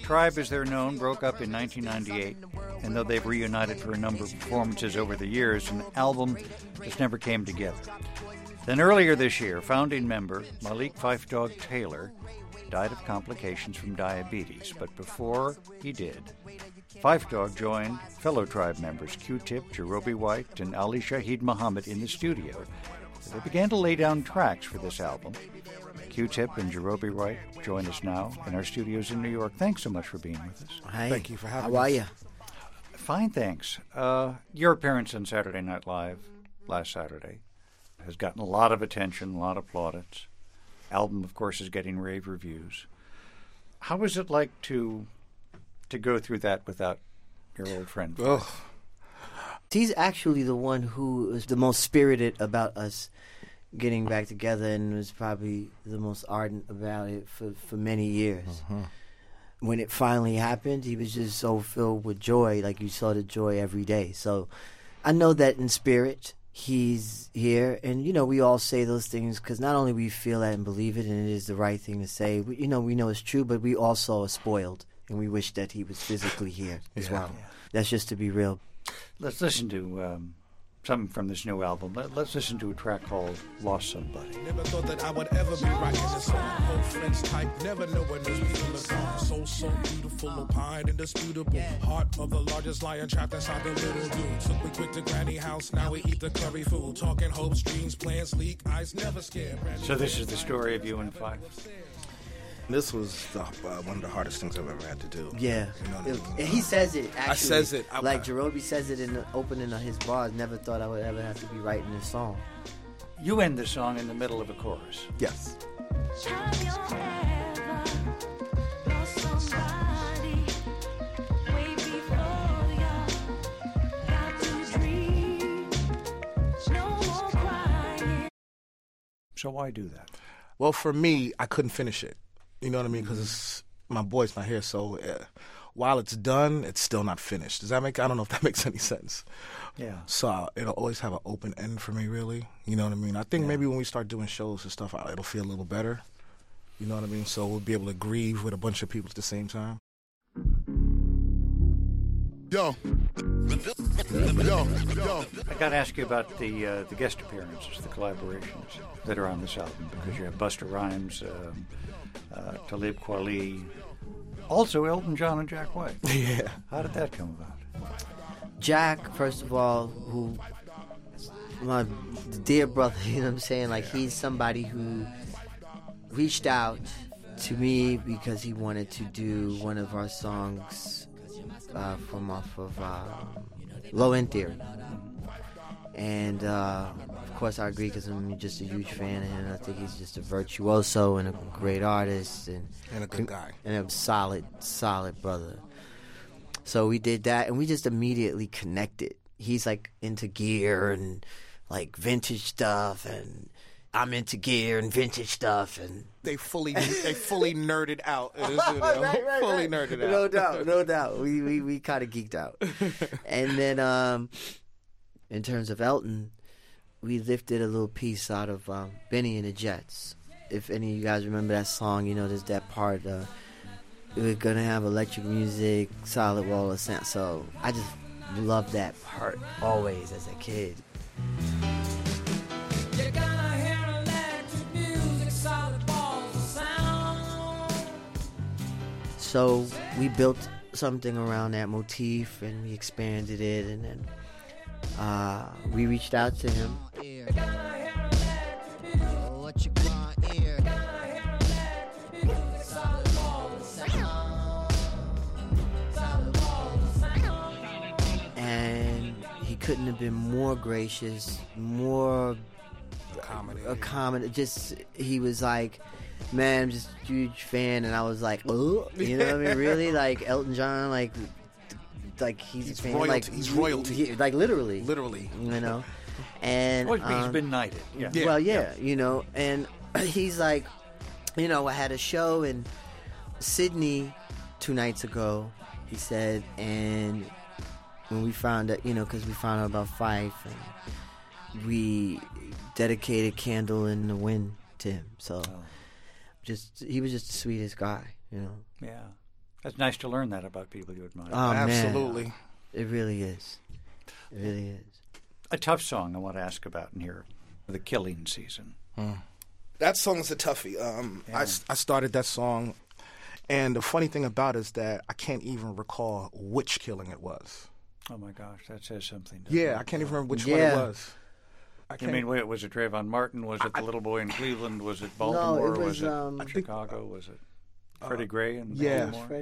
Tribe, as they're known, broke up in 1998, and though they've reunited for a number of performances over the years, an album just never came together. Then earlier this year, founding member Malik Fife Dog Taylor died of complications from diabetes, but before he did, Fife Dog joined fellow Tribe members Q-Tip, Jarobi White, and Ali Shaheed Muhammad in the studio. They began to lay down tracks for this album. Q-Tip and Jarobi White join us now in our studios in New York. Thanks so much for being with us. Hi. Thank you for having us. How are you? Fine, thanks. Your appearance on Saturday Night Live last Saturday has gotten a lot of attention, a lot of plaudits. Album, of course, is getting rave reviews. How was it like to go through that without your old friend? Oh. He's actually the one who is the most spirited about us getting back together and was probably the most ardent about it for many years. Uh-huh. When it finally happened, he was just so filled with joy, like you saw the joy every day. So I know that in spirit he's here, and we all say those things because not only we feel that and believe it, and it is the right thing to say, we know it's true, but we also are spoiled, and we wish that he was physically here as well. Yeah. That's just to be real. Let's listen to something from this new album. Let's listen to a track called Lost Somebody. Never thought that I would ever be writing this song. Whole French type, never know when those people are gone. So beautiful, opined, indisputable. Heart of the largest lion trapped inside the little dude. So we quit the granny house, now we eat the curry food. Talking hopes, dreams, plans, leak, eyes never scared. So this is the story of you and Fife? This was one of the hardest things I've ever had to do. Yeah. He says it, actually. I says it. Like Jarobi says it in the opening of his bars. Never thought I would ever have to be writing this song. You end the song in the middle of a chorus. Yes. So why do that? Well, for me, I couldn't finish it. You know what I mean? Because my boy's not here, so while it's done, it's still not finished. I don't know if that makes any sense. Yeah. So it'll always have an open end for me, really. You know what I mean? I think maybe when we start doing shows and stuff, it'll feel a little better. You know what I mean? So we'll be able to grieve with a bunch of people at the same time. Yo. I got to ask you about the guest appearances, the collaborations that are on this album, because you have Busta Rhymes, Talib Kweli, also Elton John and Jack White. Yeah. How did that come about? Jack, first of all, who my dear brother, you know what I'm saying? Like, he's somebody who reached out to me because he wanted to do one of our songs from off of Low End Theory. And of course I agree because I'm just a huge fan of him. I think he's just a virtuoso and a great artist and a good guy and a solid brother. So we did that and we just immediately connected. He's like into gear and like vintage stuff, and I'm into gear and vintage stuff, and they fully nerded out. Right. Fully nerded out. No doubt. We kind of geeked out. And then in terms of Elton, we lifted a little piece out of Benny and the Jets. If any of you guys remember that song, there's that part. We're gonna have electric music, solid wall of sound. So I just loved that part always as a kid. You're gonna hear electric music, solid walls of sound. So we built something around that motif, and we expanded it, and then we reached out to him. And he couldn't have been more gracious, more accommodating. Just, he was like, man, I'm just a huge fan. And I was like, oh, you know what I mean? Really? Like Elton John, like he's a fan. Royalty. He's royalty. Like literally. And he's been knighted. Yeah. Well, yeah. And he's like, I had a show in Sydney 2 nights ago, he said, and when we found out, because we found out about Fife, and we dedicated Candle in the Wind to him. So he was just the sweetest guy, Yeah. That's nice to learn that about people you admire. Oh, Absolutely. Man. It really is. It really is. A tough song I want to ask about in here, The Killing Season. That song is a toughie. I started that song, and the funny thing about it is that I can't even recall which killing it was. Oh, my gosh, that says something. Yeah, I can't even remember which one it was. I mean, wait, was it Trayvon Martin? Was it the little boy in Cleveland? Was it Baltimore? No, it was Chicago? Was it Freddie Gray in Baltimore?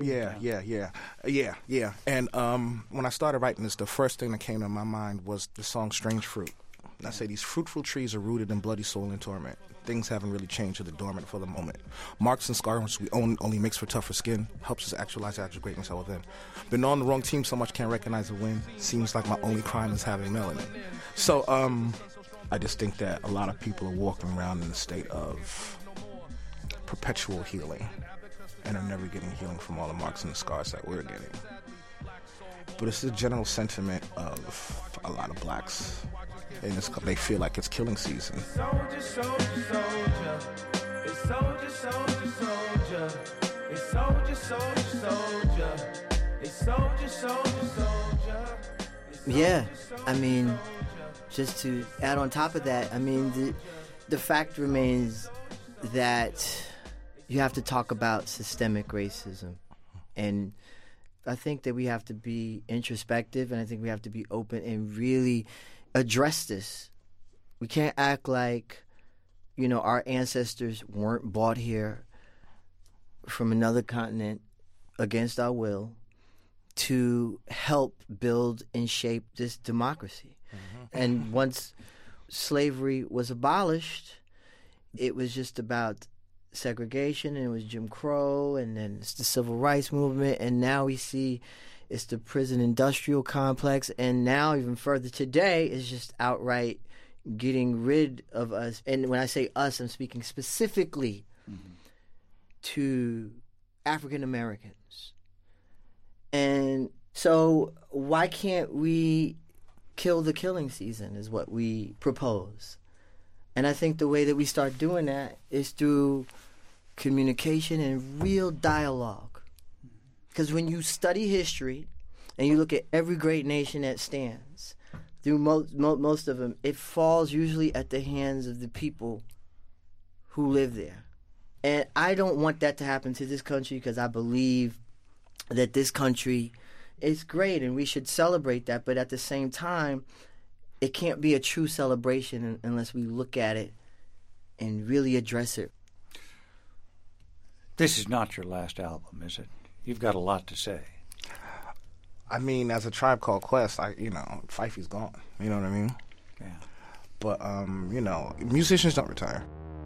Yeah. And when I started writing this, the first thing that came to my mind was the song Strange Fruit. And I say these fruitful trees are rooted in bloody soul and torment. Things haven't really changed to the dormant for the moment. Marks and scars we own only makes for tougher skin, helps us actualize our greatness out within. Been on the wrong team so much can't recognize the win. Seems like my only crime is having melanin. So, I just think that a lot of people are walking around in a state of perpetual healing and are never getting healing from all the marks and the scars that we're getting. But it's the general sentiment of a lot of blacks. And they feel like it's killing season. Soldier, soldier, soldier. It's soldier, soldier, soldier. It's soldier, soldier, soldier. It's soldier, soldier, soldier. Yeah, I mean, just to add on top of that, I mean, the fact remains that you have to talk about systemic racism. And I think that we have to be introspective, and I think we have to be open and really address this. We can't act like, our ancestors weren't brought here from another continent against our will to help build and shape this democracy. And once slavery was abolished, it was just about segregation, and it was Jim Crow, and then it's the civil rights movement, and now we see it's the prison industrial complex, and now even further today is just outright getting rid of us. And when I say us, I'm speaking specifically to African Americans. And so why can't we kill the killing season is what we propose. And I think the way that we start doing that is through communication and real dialogue. Because when you study history and you look at every great nation that stands, through most of them, it falls usually at the hands of the people who live there. And I don't want that to happen to this country, because I believe that this country is great and we should celebrate that. But at the same time, it can't be a true celebration unless we look at it and really address it. This is not your last album, is it? You've got a lot to say. I mean, as a Tribe Called Quest, Fifey's gone. You know what I mean? Yeah. But, musicians don't retire.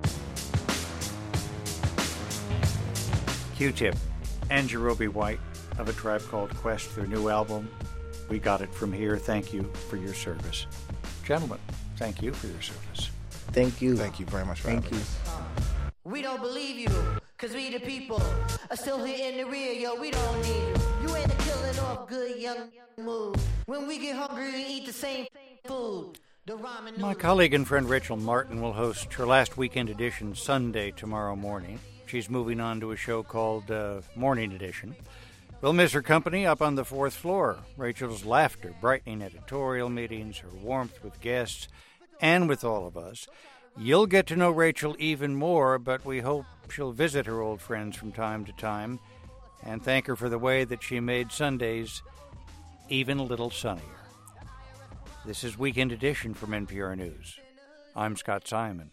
Q-Tip and Jarobi White of A Tribe Called Quest, their new album, We Got It From Here. Thank you for your service. Gentlemen, thank you for your service. Thank you. Thank you very much for having us. We don't believe you, cause we the people are still here in the rear, yo, we don't need you. You ain't a killing off good young move. When we get hungry, we eat the same food. My colleague and friend Rachel Martin will host her last weekend edition Sunday tomorrow morning. She's moving on to a show called Morning Edition. We'll miss her company up on the fourth floor. Rachel's laughter, brightening editorial meetings, her warmth with guests, and with all of us. You'll get to know Rachel even more, but we hope she'll visit her old friends from time to time and thank her for the way that she made Sundays even a little sunnier. This is Weekend Edition from NPR News. I'm Scott Simon.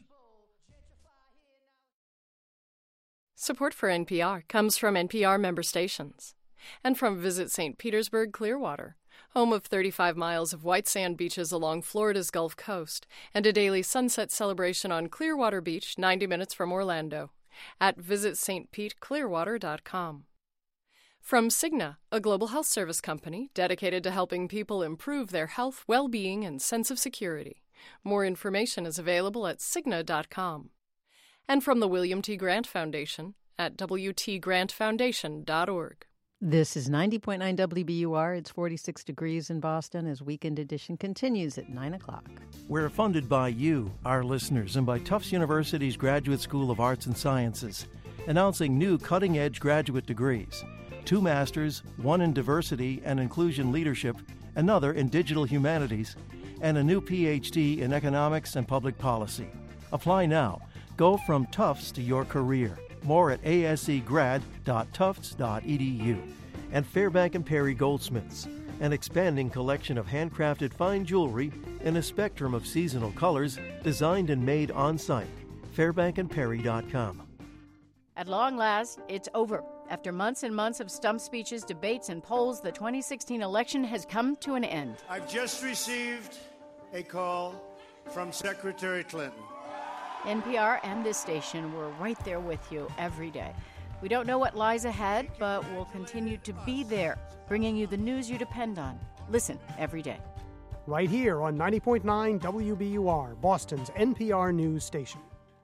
Support for NPR comes from NPR member stations and from Visit St. Petersburg Clearwater, home of 35 miles of white sand beaches along Florida's Gulf Coast and a daily sunset celebration on Clearwater Beach, 90 minutes from Orlando, at visitstpeteclearwater.com. From Cigna, a global health service company dedicated to helping people improve their health, well-being, and sense of security. More information is available at Cigna.com. And from the William T. Grant Foundation at wtgrantfoundation.org. This is 90.9 WBUR. It's 46 degrees in Boston as Weekend Edition continues at 9 o'clock. We're funded by you, our listeners, and by Tufts University's Graduate School of Arts and Sciences, announcing new cutting-edge graduate degrees. 2 masters, 1 in diversity and inclusion leadership, another in digital humanities, and a new PhD in economics and public policy. Apply now. Go from Tufts to your career. More at asegrad.tufts.edu. And Fairbank & Perry Goldsmiths, an expanding collection of handcrafted fine jewelry in a spectrum of seasonal colors designed and made on-site. FairbankandPerry.com. At long last, it's over. After months and months of stump speeches, debates, and polls, the 2016 election has come to an end. I've just received a call from Secretary Clinton. NPR and this station, we're right there with you every day. We don't know what lies ahead, but we'll continue to be there, bringing you the news you depend on. Listen every day. Right here on 90.9 WBUR, Boston's NPR news station.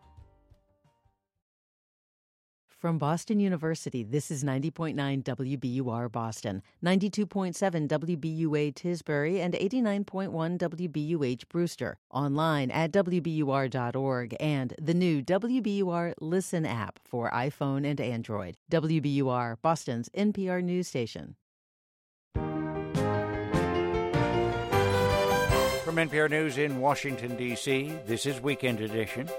From Boston University, this is 90.9 WBUR Boston, 92.7 WBUA Tisbury, and 89.1 WBUH Brewster. Online at WBUR.org and the new WBUR Listen app for iPhone and Android. WBUR, Boston's NPR news station. From NPR News in Washington, D.C., this is Weekend Edition.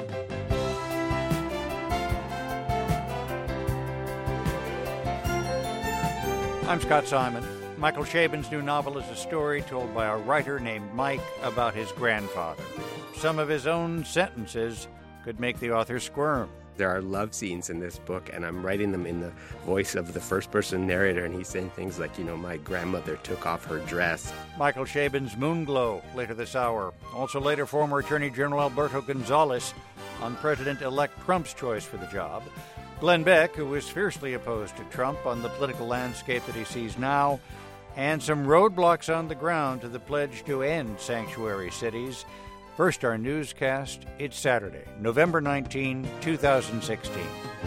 I'm Scott Simon. Michael Chabon's new novel is a story told by a writer named Mike about his grandfather. Some of his own sentences could make the author squirm. There are love scenes in this book, and I'm writing them in the voice of the first-person narrator, and he's saying things like, my grandmother took off her dress. Michael Chabon's Moonglow later this hour. Also later, former Attorney General Alberto Gonzales on President-elect Trump's choice for the job. Glenn Beck, who is fiercely opposed to Trump on the political landscape that he sees now, and some roadblocks on the ground to the pledge to end sanctuary cities. First, our newscast. It's Saturday, November 19, 2016.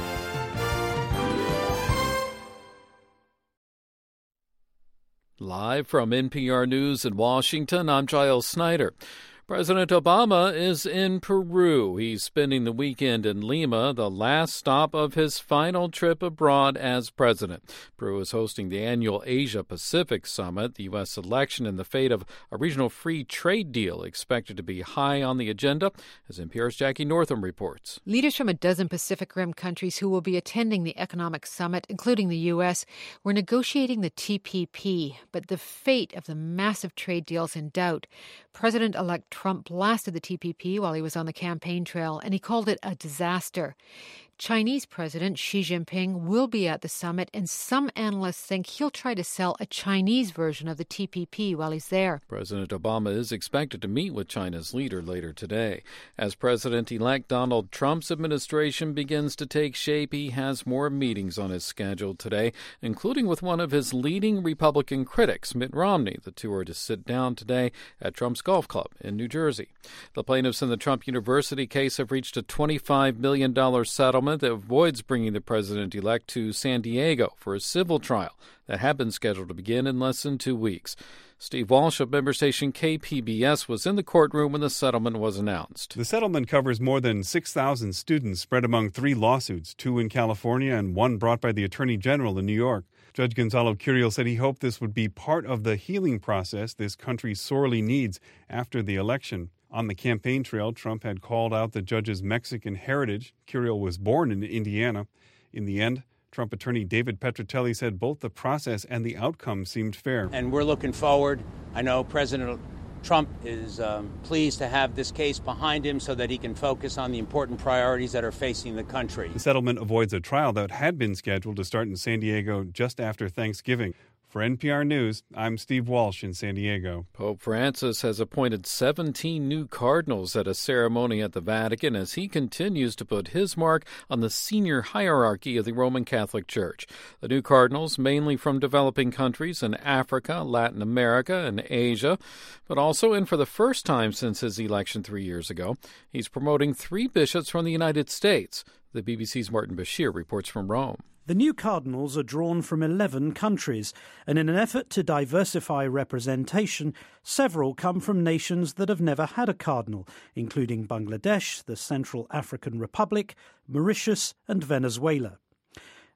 Live from NPR News in Washington, I'm Giles Snyder. President Obama is in Peru. He's spending the weekend in Lima, the last stop of his final trip abroad as president. Peru is hosting the annual Asia-Pacific Summit. The U.S. election and the fate of a regional free trade deal expected to be high on the agenda, as NPR's Jackie Northam reports. Leaders from a dozen Pacific Rim countries who will be attending the economic summit, including the U.S., were negotiating the TPP, but the fate of the massive trade deal is in doubt. President-elect Trump blasted the TPP while he was on the campaign trail, and he called it a disaster. Chinese President Xi Jinping will be at the summit, and some analysts think he'll try to sell a Chinese version of the TPP while he's there. President Obama is expected to meet with China's leader later today. As President-elect Donald Trump's administration begins to take shape, he has more meetings on his schedule today, including with one of his leading Republican critics, Mitt Romney. The two are to sit down today at Trump's golf club in New Jersey. The plaintiffs in the Trump University case have reached a $25 million settlement that avoids bringing the president-elect to San Diego for a civil trial that had been scheduled to begin in less than 2 weeks. Steve Walsh of member station KPBS was in the courtroom when the settlement was announced. The settlement covers more than 6,000 students spread among 3 lawsuits, 2 in California and 1 brought by the Attorney General in New York. Judge Gonzalo Curiel said he hoped this would be part of the healing process this country sorely needs after the election. On the campaign trail, Trump had called out the judge's Mexican heritage. Curiel was born in Indiana. In the end, Trump attorney David Petrotelli said both the process and the outcome seemed fair. And we're looking forward. I know President Trump is pleased to have this case behind him so that he can focus on the important priorities that are facing the country. The settlement avoids a trial that had been scheduled to start in San Diego just after Thanksgiving. For NPR News, I'm Steve Walsh in San Diego. Pope Francis has appointed 17 new cardinals at a ceremony at the Vatican as he continues to put his mark on the senior hierarchy of the Roman Catholic Church. The new cardinals, mainly from developing countries in Africa, Latin America, and Asia, but also, and for the first time since his election 3 years ago, he's promoting 3 bishops from the United States. The BBC's Martin Bashir reports from Rome. The new cardinals are drawn from 11 countries, and in an effort to diversify representation, several come from nations that have never had a cardinal, including Bangladesh, the Central African Republic, Mauritius and Venezuela.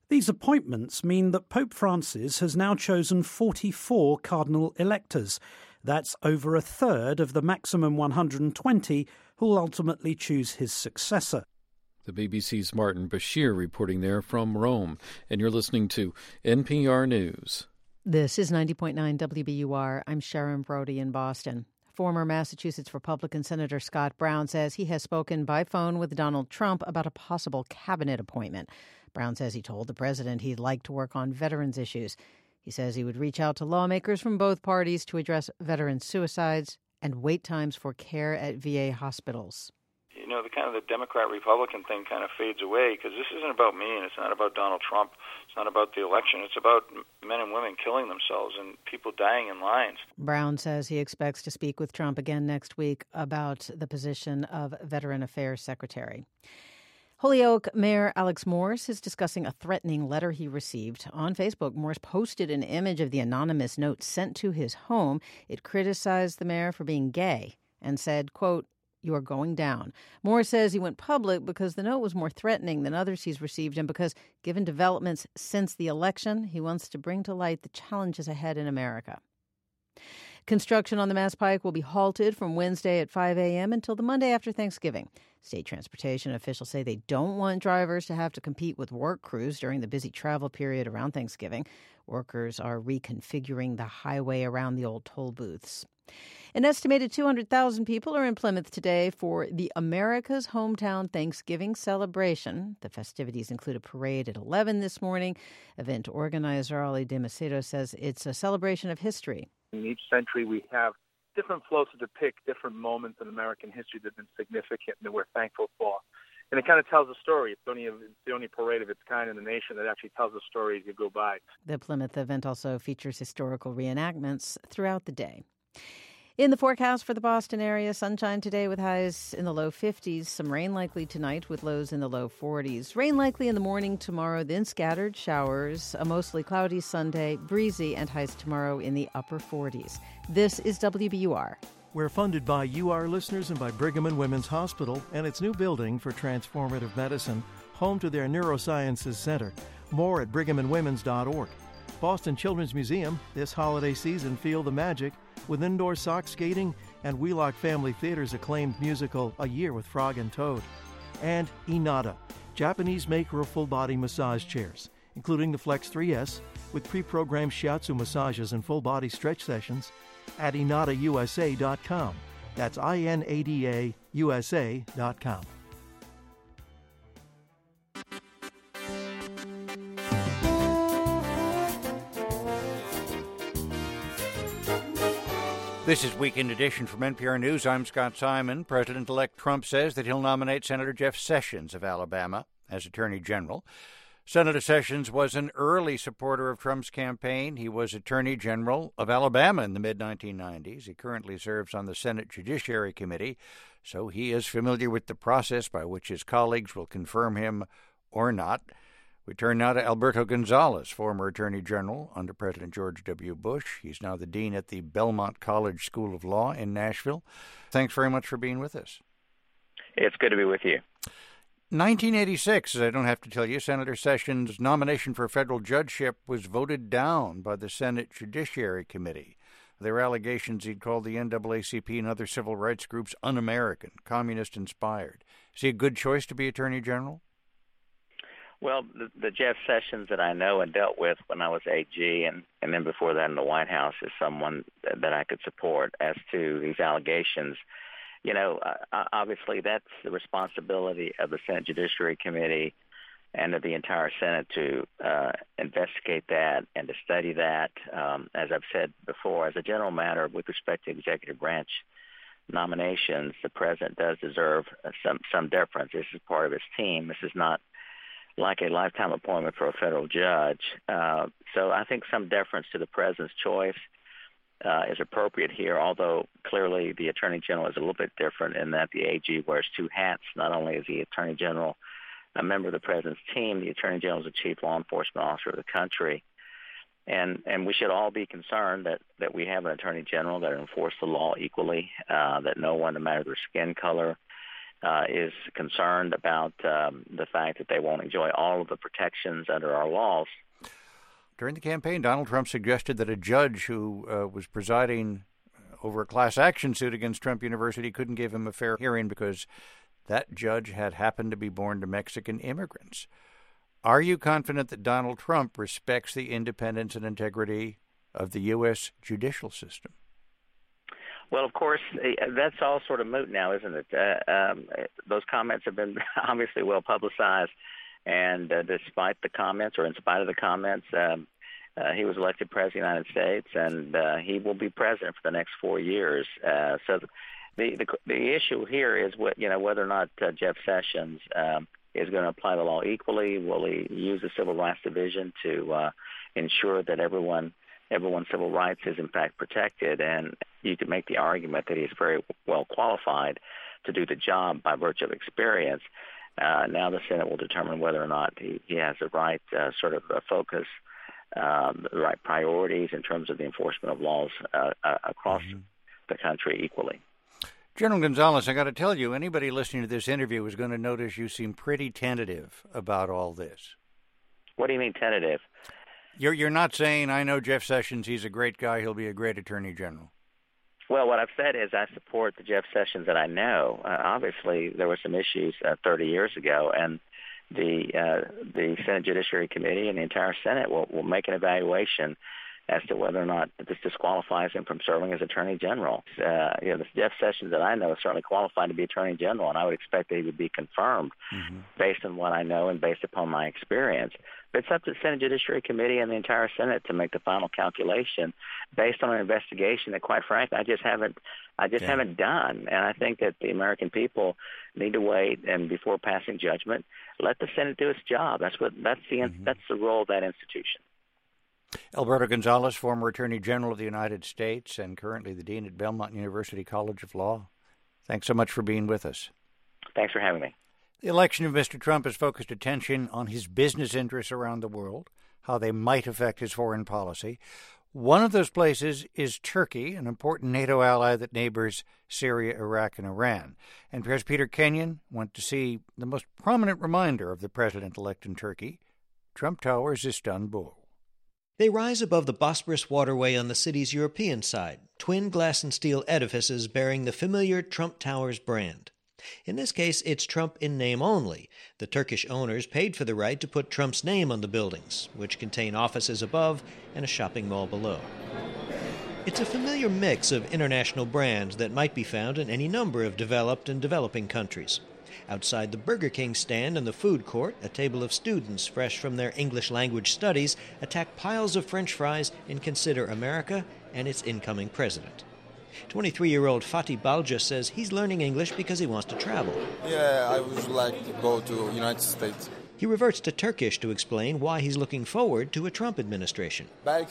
These appointments mean that Pope Francis has now chosen 44 cardinal electors. That's over a third of the maximum 120 who will ultimately choose his successor. The BBC's Martin Bashir reporting there from Rome. And you're listening to NPR News. This is 90.9 WBUR. I'm Sharon Brody in Boston. Former Massachusetts Republican Senator Scott Brown says he has spoken by phone with Donald Trump about a possible cabinet appointment. Brown says he told the president he'd like to work on veterans issues. He says he would reach out to lawmakers from both parties to address veteran suicides and wait times for care at VA hospitals. You know, the Democrat-Republican thing kind of fades away because this isn't about me and it's not about Donald Trump. It's not about the election. It's about men and women killing themselves and people dying in lines. Brown says he expects to speak with Trump again next week about the position of Veteran Affairs Secretary. Holyoke Mayor Alex Morse is discussing a threatening letter he received. On Facebook, Morse posted an image of the anonymous note sent to his home. It criticized the mayor for being gay and said, quote, "You are going down." Morse says he went public because the note was more threatening than others he's received and because, given developments since the election, he wants to bring to light the challenges ahead in America. Construction on the Mass Pike will be halted from Wednesday at 5 a.m. until the Monday after Thanksgiving. State transportation officials say they don't want drivers to have to compete with work crews during the busy travel period around Thanksgiving. Workers are reconfiguring the highway around the old toll booths. An estimated 200,000 people are in Plymouth today for the America's Hometown Thanksgiving celebration. The festivities include a parade at 11 this morning. Event organizer Ollie De Macedo says it's a celebration of history. In each century, we have different floats to depict different moments in American history that have been significant and that we're thankful for. And it kind of tells a story. It's the only parade of its kind in the nation that actually tells a story as you go by. The Plymouth event also features historical reenactments throughout the day. In the forecast for the Boston area, sunshine today with highs in the low 50s. Some rain likely tonight with lows in the low 40s. Rain likely in the morning tomorrow, then scattered showers. A mostly cloudy Sunday, breezy, and highs tomorrow in the upper 40s. This is WBUR. We're funded by you, our listeners, and by Brigham and Women's Hospital and its new building for transformative medicine, home to their Neurosciences Center. More at brighamandwomens.org. Boston Children's Museum, this holiday season, feel the magic with indoor sock skating and Wheelock Family Theater's acclaimed musical A Year with Frog and Toad. And Inada, Japanese maker of full-body massage chairs, including the Flex 3S, with pre-programmed shiatsu massages and full-body stretch sessions at inadausa.com. That's INADAUSA.com. This is Weekend Edition from NPR News. I'm Scott Simon. President-elect Trump says that he'll nominate Senator Jeff Sessions of Alabama as Attorney General. Senator Sessions was an early supporter of Trump's campaign. He was Attorney General of Alabama in the mid-1990s. He currently serves on the Senate Judiciary Committee, so he is familiar with the process by which his colleagues will confirm him or not. We turn now to Alberto Gonzales, former Attorney General under President George W. Bush. He's now the dean at the Belmont College School of Law in Nashville. Thanks very much for being with us. It's good to be with you. 1986, as I don't have to tell you, Senator Sessions' nomination for a federal judgeship was voted down by the Senate Judiciary Committee. There were allegations he'd called the NAACP and other civil rights groups un-American, communist-inspired. Is he a good choice to be Attorney General? Well, the Jeff Sessions that I know and dealt with when I was AG and then before that in the White House is someone that I could support. As to these allegations, you know, obviously that's the responsibility of the Senate Judiciary Committee and of the entire Senate to investigate that and to study that. As I've said before, as a general matter, with respect to executive branch nominations, the president does deserve some deference. This is part of his team. This is not like a lifetime appointment for a federal judge. So I think some deference to the president's choice is appropriate here, although clearly the Attorney General is a little bit different in that the AG wears two hats. Not only is the Attorney General a member of the president's team, the Attorney General is the chief law enforcement officer of the country. And we should all be concerned that we have an Attorney General that enforces the law equally, that no one, no matter their skin color, is concerned about the fact that they won't enjoy all of the protections under our laws. During the campaign, Donald Trump suggested that a judge who was presiding over a class action suit against Trump University couldn't give him a fair hearing because that judge had happened to be born to Mexican immigrants. Are you confident that Donald Trump respects the independence and integrity of the U.S. judicial system? Well, of course, that's all sort of moot now, isn't it? Those comments have been obviously well publicized, and despite the comments, or in spite of the comments, he was elected president of the United States, and he will be president for the next 4 years. So the issue here is whether or not Jeff Sessions is going to apply the law equally. Will he use the Civil Rights Division to ensure that everyone's civil rights is in fact protected? And you could make the argument that he's very well qualified to do the job by virtue of experience. Now the Senate will determine whether or not he has the right sort of focus, the right priorities in terms of the enforcement of laws across the country equally. General Gonzalez, I got to tell you, anybody listening to this interview is going to notice you seem pretty tentative about all this. What do you mean tentative? You're not saying, I know Jeff Sessions, he's a great guy, he'll be a great attorney general. Well, what I've said is I support the Jeff Sessions that I know. Obviously, there were some issues 30 years ago, and the Senate Judiciary Committee and the entire Senate will make an evaluation as to whether or not this disqualifies him from serving as Attorney General. The Jeff Sessions that I know is certainly qualified to be Attorney General, and I would expect that he would be confirmed based on what I know and based upon my experience. But it's up to the Senate Judiciary Committee and the entire Senate to make the final calculation based on an investigation that, quite frankly, I just haven't done. And I think that the American people need to wait, and before passing judgment, let the Senate do its job. That's the role of that institution. Alberto Gonzalez, former Attorney General of the United States and currently the Dean at Belmont University College of Law. Thanks so much for being with us. Thanks for having me. The election of Mr. Trump has focused attention on his business interests around the world, how they might affect his foreign policy. One of those places is Turkey, an important NATO ally that neighbors Syria, Iraq, and Iran. And Press Peter Kenyon went to see the most prominent reminder of the president-elect in Turkey, Trump Tower's Istanbul. They rise above the Bosporus waterway on the city's European side, twin glass and steel edifices bearing the familiar Trump Towers brand. In this case, it's Trump in name only. The Turkish owners paid for the right to put Trump's name on the buildings, which contain offices above and a shopping mall below. It's a familiar mix of international brands that might be found in any number of developed and developing countries. Outside the Burger King stand in the food court, a table of students fresh from their English language studies attack piles of French fries and consider America and its incoming president. 23-year-old Fatih Balca says he's learning English because he wants to travel. Yeah, I would like to go to United States. He reverts to Turkish to explain why he's looking forward to a Trump administration.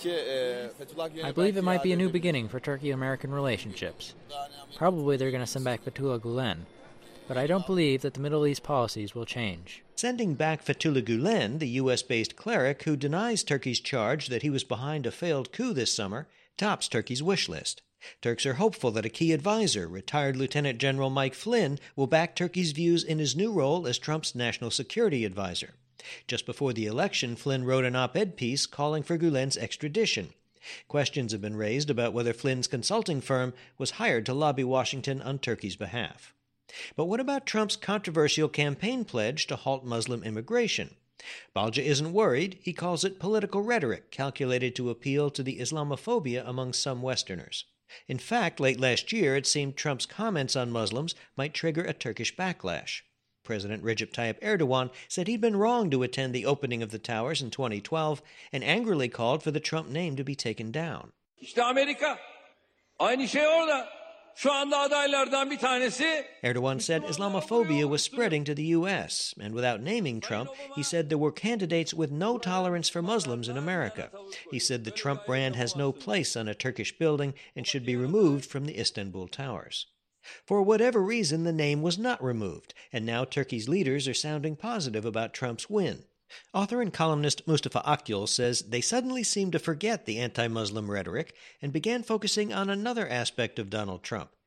I believe it might be a new beginning for Turkey-American relationships. Probably they're going to send back Fethullah Gulen. But I don't believe that the Middle East policies will change. Sending back Fethullah Gulen, the U.S.-based cleric who denies Turkey's charge that he was behind a failed coup this summer, tops Turkey's wish list. Turks are hopeful that a key advisor, retired Lieutenant General Mike Flynn, will back Turkey's views in his new role as Trump's national security advisor. Just before the election, Flynn wrote an op-ed piece calling for Gulen's extradition. Questions have been raised about whether Flynn's consulting firm was hired to lobby Washington on Turkey's behalf. But what about Trump's controversial campaign pledge to halt Muslim immigration? Balca isn't worried. He calls it political rhetoric calculated to appeal to the Islamophobia among some Westerners. In fact, late last year, it seemed Trump's comments on Muslims might trigger a Turkish backlash. President Recep Tayyip Erdogan said he'd been wrong to attend the opening of the towers in 2012 and angrily called for the Trump name to be taken down. İşte Amerika. Aynı şey orada. Şu anda adaylardan bir tanesi. Erdogan said Islamophobia was spreading to the U.S., and without naming Trump, he said there were candidates with no tolerance for Muslims in America. He said the Trump brand has no place on a Turkish building and should be removed from the Istanbul Towers. For whatever reason, the name was not removed, and now Turkey's leaders are sounding positive about Trump's win. Author and columnist Mustafa Akyol says they suddenly seemed to forget the anti-Muslim rhetoric and began focusing on another aspect of Donald Trump,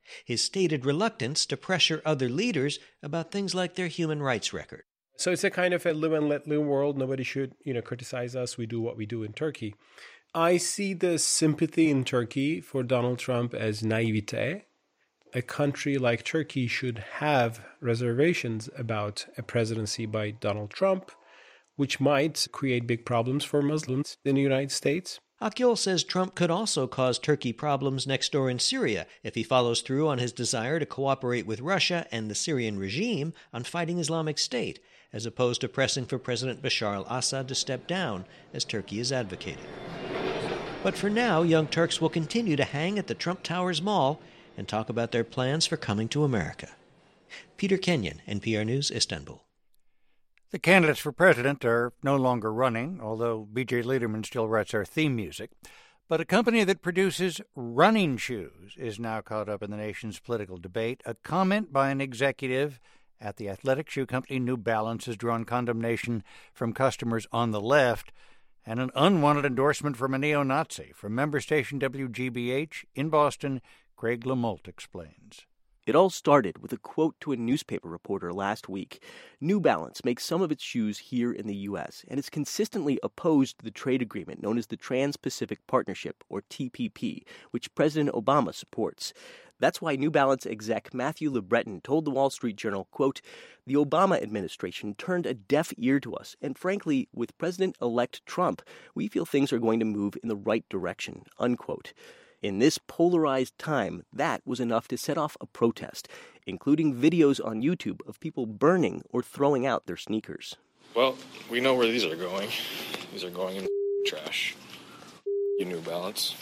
his stated reluctance to pressure other leaders about things like their human rights record. So it's a kind of a live and let live world. Nobody should, criticize us. We do what we do in Turkey. I see the sympathy in Turkey for Donald Trump as naivete. A country like Turkey should have reservations about a presidency by Donald Trump, which might create big problems for Muslims in the United States. Akyol says Trump could also cause Turkey problems next door in Syria if he follows through on his desire to cooperate with Russia and the Syrian regime on fighting Islamic State, as opposed to pressing for President Bashar al-Assad to step down, as Turkey is advocating. But for now, Young Turks will continue to hang at the Trump Towers Mall and talk about their plans for coming to America. Peter Kenyon, NPR News, Istanbul. The candidates for president are no longer running, although B.J. Liederman still writes our theme music. But a company that produces running shoes is now caught up in the nation's political debate. A comment by an executive at the athletic shoe company New Balance has drawn condemnation from customers on the left and an unwanted endorsement from a neo-Nazi. From member station WGBH in Boston, Craig LaMoult explains. It all started with a quote to a newspaper reporter last week. New Balance makes some of its shoes here in the U.S. and has consistently opposed the trade agreement known as the Trans-Pacific Partnership, or TPP, which President Obama supports. That's why New Balance exec Matthew LeBreton told the Wall Street Journal, quote, "The Obama administration turned a deaf ear to us, and frankly, with President-elect Trump, we feel things are going to move in the right direction," unquote. In this polarized time, that was enough to set off a protest, including videos on YouTube of people burning or throwing out their sneakers. Well, we know where these are going. These are going in the trash. You New Balance.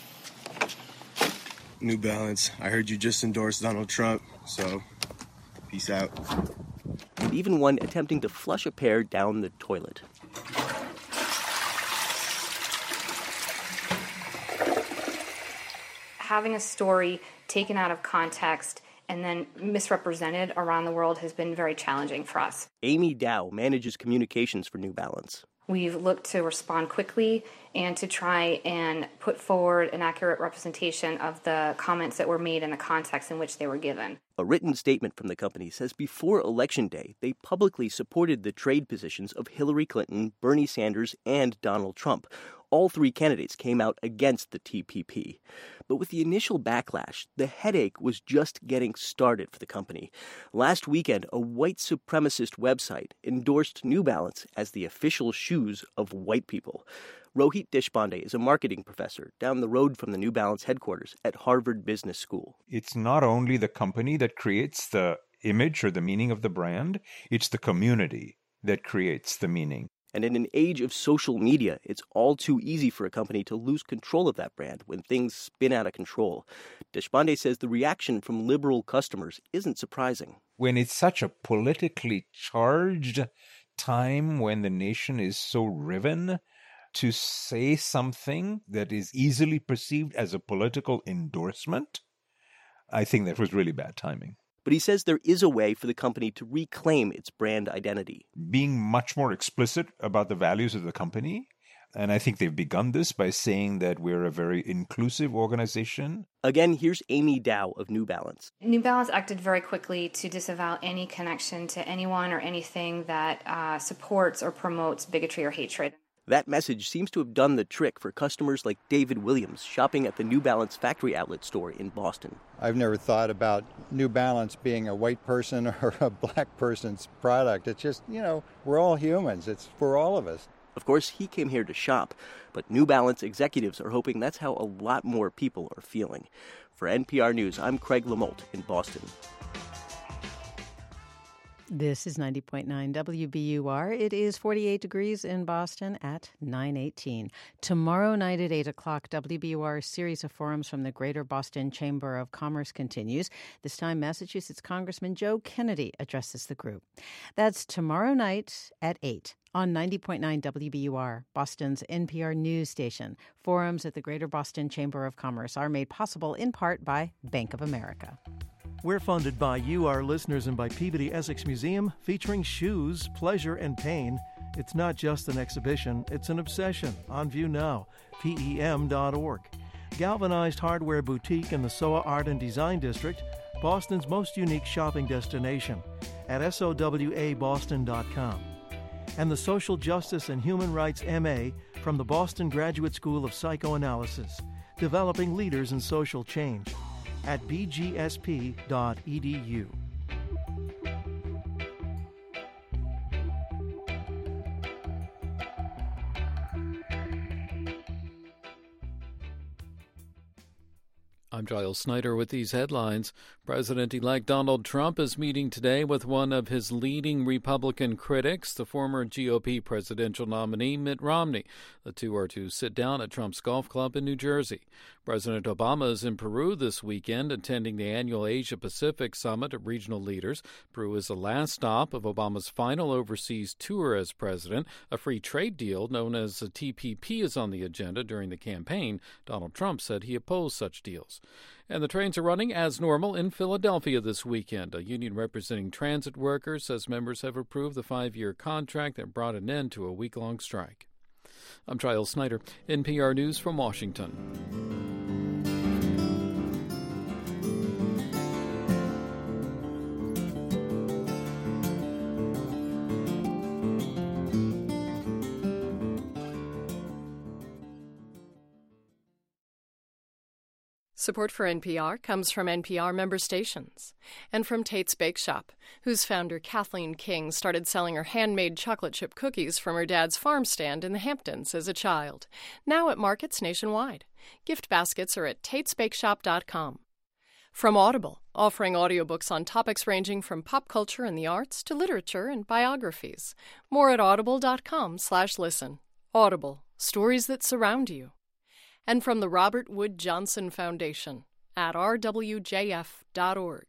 New Balance, I heard you just endorsed Donald Trump, so peace out. And even one attempting to flush a pair down the toilet. Having a story taken out of context and then misrepresented around the world has been very challenging for us. Amy Dow manages communications for New Balance. We've looked to respond quickly and to try and put forward an accurate representation of the comments that were made in the context in which they were given. A written statement from the company says before Election Day, they publicly supported the trade positions of Hillary Clinton, Bernie Sanders, and Donald Trump. All three candidates came out against the TPP. But with the initial backlash, the headache was just getting started for the company. Last weekend, a white supremacist website endorsed New Balance as the official shoes of white people. Rohit Deshpande is a marketing professor down the road from the New Balance headquarters at Harvard Business School. It's not only the company that creates the image or the meaning of the brand, it's the community that creates the meaning. And in an age of social media, it's all too easy for a company to lose control of that brand when things spin out of control. Deshpande says the reaction from liberal customers isn't surprising. When it's such a politically charged time, when the nation is so riven, to say something that is easily perceived as a political endorsement, I think that was really bad timing. But he says there is a way for the company to reclaim its brand identity. Being much more explicit about the values of the company. And I think they've begun this by saying that we're a very inclusive organization. Again, here's Amy Dow of New Balance. New Balance acted very quickly to disavow any connection to anyone or anything that supports or promotes bigotry or hatred. That message seems to have done the trick for customers like David Williams shopping at the New Balance factory outlet store in Boston. I've never thought about New Balance being a white person or a black person's product. It's just, we're all humans. It's for all of us. Of course, he came here to shop, but New Balance executives are hoping that's how a lot more people are feeling. For NPR News, I'm Craig LaMoult in Boston. This is 90.9 WBUR. It is 48 degrees in Boston at 9:18. Tomorrow night at 8 o'clock, WBUR's series of forums from the Greater Boston Chamber of Commerce continues. This time, Massachusetts Congressman Joe Kennedy addresses the group. That's tomorrow night at 8 on 90.9 WBUR, Boston's NPR news station. Forums at the Greater Boston Chamber of Commerce are made possible in part by Bank of America. We're funded by you, our listeners, and by Peabody Essex Museum, featuring shoes, pleasure, and pain. It's not just an exhibition, it's an obsession. On view now, PEM.org. Galvanized Hardware Boutique in the SOA Art and Design District. Boston's most unique shopping destination, at SOWABoston.com. And the Social Justice and Human Rights MA from the Boston Graduate School of Psychoanalysis, developing leaders in social change, at bgsp.edu. I'm Giles Snyder with these headlines. President-elect Donald Trump is meeting today with one of his leading Republican critics, the former GOP presidential nominee Mitt Romney. The two are to sit down at Trump's golf club in New Jersey. President Obama is in Peru this weekend, attending the annual Asia-Pacific Summit of regional leaders. Peru is the last stop of Obama's final overseas tour as president. A free trade deal known as the TPP is on the agenda during the campaign. Donald Trump said he opposed such deals. And the trains are running as normal in Philadelphia this weekend. A union representing transit workers says members have approved the 5-year contract that brought an end to a week-long strike. I'm Giles Snyder, NPR News from Washington. Support for NPR comes from NPR member stations and from Tate's Bake Shop, whose founder Kathleen King started selling her handmade chocolate chip cookies from her dad's farm stand in the Hamptons as a child, now at markets nationwide. Gift baskets are at tatesbakeshop.com. From Audible, offering audiobooks on topics ranging from pop culture and the arts to literature and biographies. More at audible.com/listen. Audible, stories that surround you. And from the Robert Wood Johnson Foundation at rwjf.org.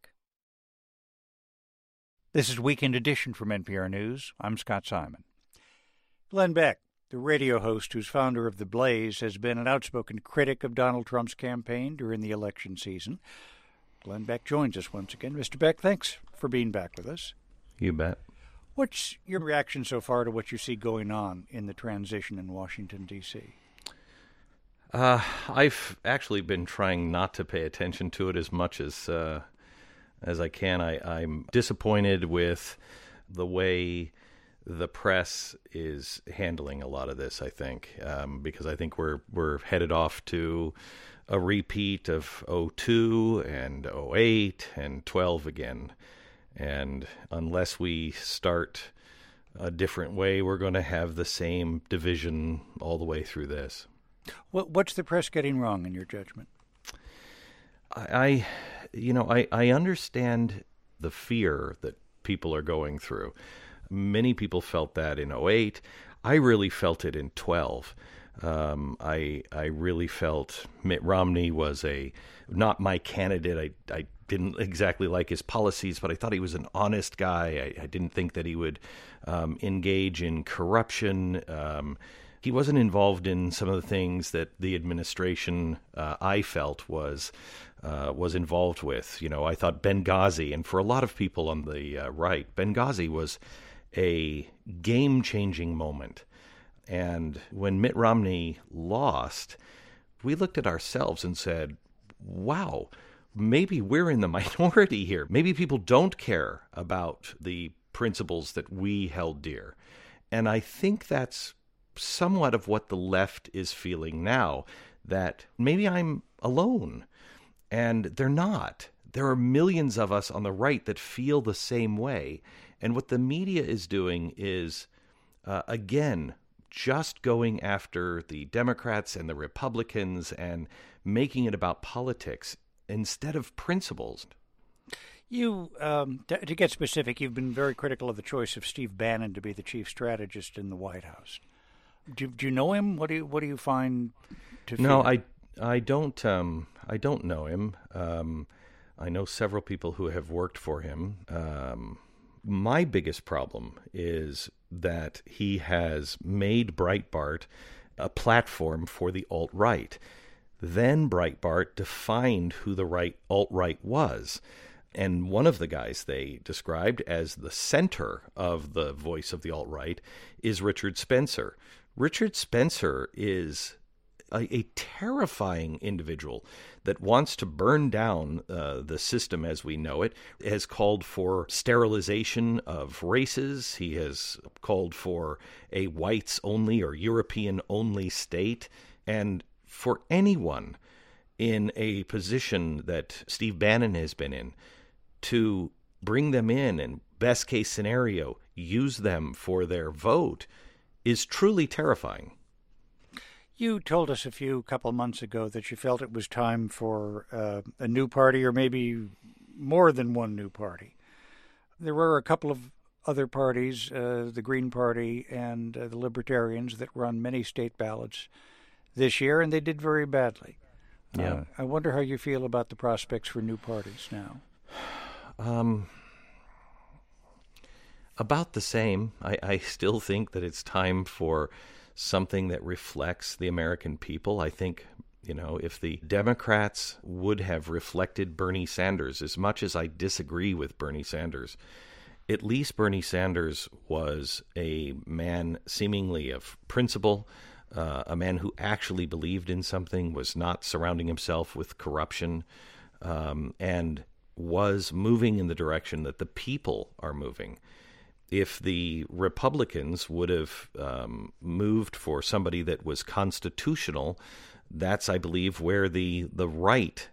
This is Weekend Edition from NPR News. I'm Scott Simon. Glenn Beck, the radio host who's founder of The Blaze, has been an outspoken critic of Donald Trump's campaign during the election season. Glenn Beck joins us once again. Mr. Beck, thanks for being back with us. You bet. What's your reaction so far to what you see going on in the transition in Washington, D.C.? I've actually been trying not to pay attention to it as much as I can. I'm disappointed with the way the press is handling a lot of this, I think, because I think we're headed off to a repeat of 2002 and 2008 and 2012 again. And unless we start a different way, we're going to have the same division all the way through this. What's the press getting wrong in your judgment? I understand the fear that people are going through. Many people felt that in 2008. I really felt it in 2012. I really felt Mitt Romney was not my candidate. I didn't exactly like his policies, but I thought he was an honest guy. I didn't think that he would engage in corruption. He wasn't involved in some of the things that the administration I felt was involved with. I thought Benghazi, and for a lot of people on the right, Benghazi was a game-changing moment. And when Mitt Romney lost, we looked at ourselves and said, wow, maybe we're in the minority here. Maybe people don't care about the principles that we held dear. And I think that's somewhat of what the left is feeling now, that maybe I'm alone. And they're not. There are millions of us on the right that feel the same way. And what the media is doing is, again, just going after the Democrats and the Republicans and making it about politics instead of principles. You, to get specific, you've been very critical of the choice of Steve Bannon to be the chief strategist in the White House. Do you know him? What do you find to No, I don't know him. I know several people who have worked for him. My biggest problem is that he has made Breitbart a platform for the alt-right. Then Breitbart defined who the alt-right was. And one of the guys they described as the center of the voice of the alt-right is Richard Spencer. Richard Spencer is a terrifying individual that wants to burn down the system as we know it, has called for sterilization of races. He has called for a whites-only or European-only state. And for anyone in a position that Steve Bannon has been in, to bring them in and, best case scenario, use them for their vote is truly terrifying. You told us a couple months ago that you felt it was time for a new party, or maybe more than one new party. There were a couple of other parties, the Green Party and the Libertarians, that run many state ballots this year, and they did very badly. Yeah. I wonder how you feel about the prospects for new parties now. About the same. I still think that it's time for something that reflects the American people. I think, if the Democrats would have reflected Bernie Sanders, as much as I disagree with Bernie Sanders, at least Bernie Sanders was a man seemingly of principle, a man who actually believed in something, was not surrounding himself with corruption, and was moving in the direction that the people are moving. If the Republicans would have moved for somebody that was constitutional, that's, I believe, where the right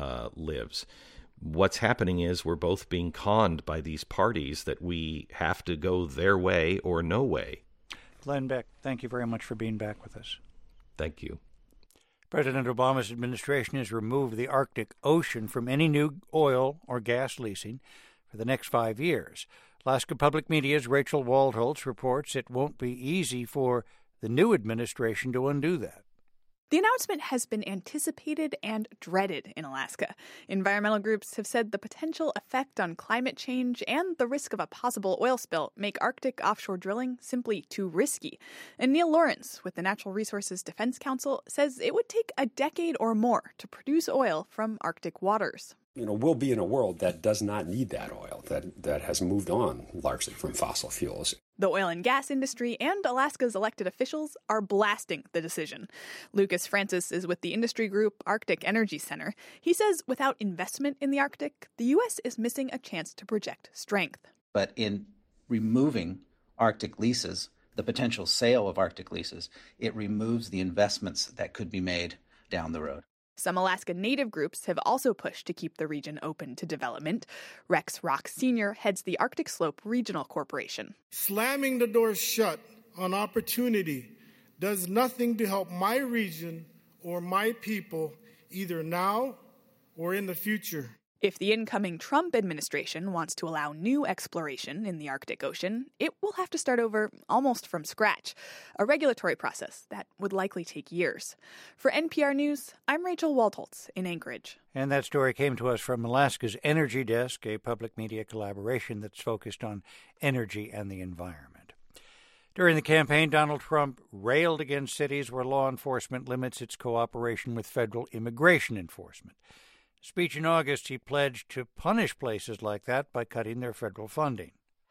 lives. What's happening is we're both being conned by these parties that we have to go their way or no way. Glenn Beck, thank you very much for being back with us. Thank you. President Obama's administration has removed the Arctic Ocean from any new oil or gas leasing for the next 5 years. Alaska Public Media's Rachel Waldholtz reports it won't be easy for the new administration to undo that. The announcement has been anticipated and dreaded in Alaska. Environmental groups have said the potential effect on climate change and the risk of a possible oil spill make Arctic offshore drilling simply too risky. And Neil Lawrence with the Natural Resources Defense Council says it would take a decade or more to produce oil from Arctic waters. We'll be in a world that does not need that oil, that has moved on largely from fossil fuels. The oil and gas industry and Alaska's elected officials are blasting the decision. Lucas Francis is with the industry group Arctic Energy Center. He says without investment in the Arctic, the U.S. is missing a chance to project strength. But in removing Arctic leases, the potential sale of Arctic leases, it removes the investments that could be made down the road. Some Alaska Native groups have also pushed to keep the region open to development. Rex Rock Sr. heads the Arctic Slope Regional Corporation. Slamming the doors shut on opportunity does nothing to help my region or my people, either now or in the future. If the incoming Trump administration wants to allow new exploration in the Arctic Ocean, it will have to start over almost from scratch, a regulatory process that would likely take years. For NPR News, I'm Rachel Waldholtz in Anchorage. And that story came to us from Alaska's Energy Desk, a public media collaboration that's focused on energy and the environment. During the campaign, Donald Trump railed against cities where law enforcement limits its cooperation with federal immigration enforcement. Speech in August, he pledged to punish places like that by cutting their federal funding.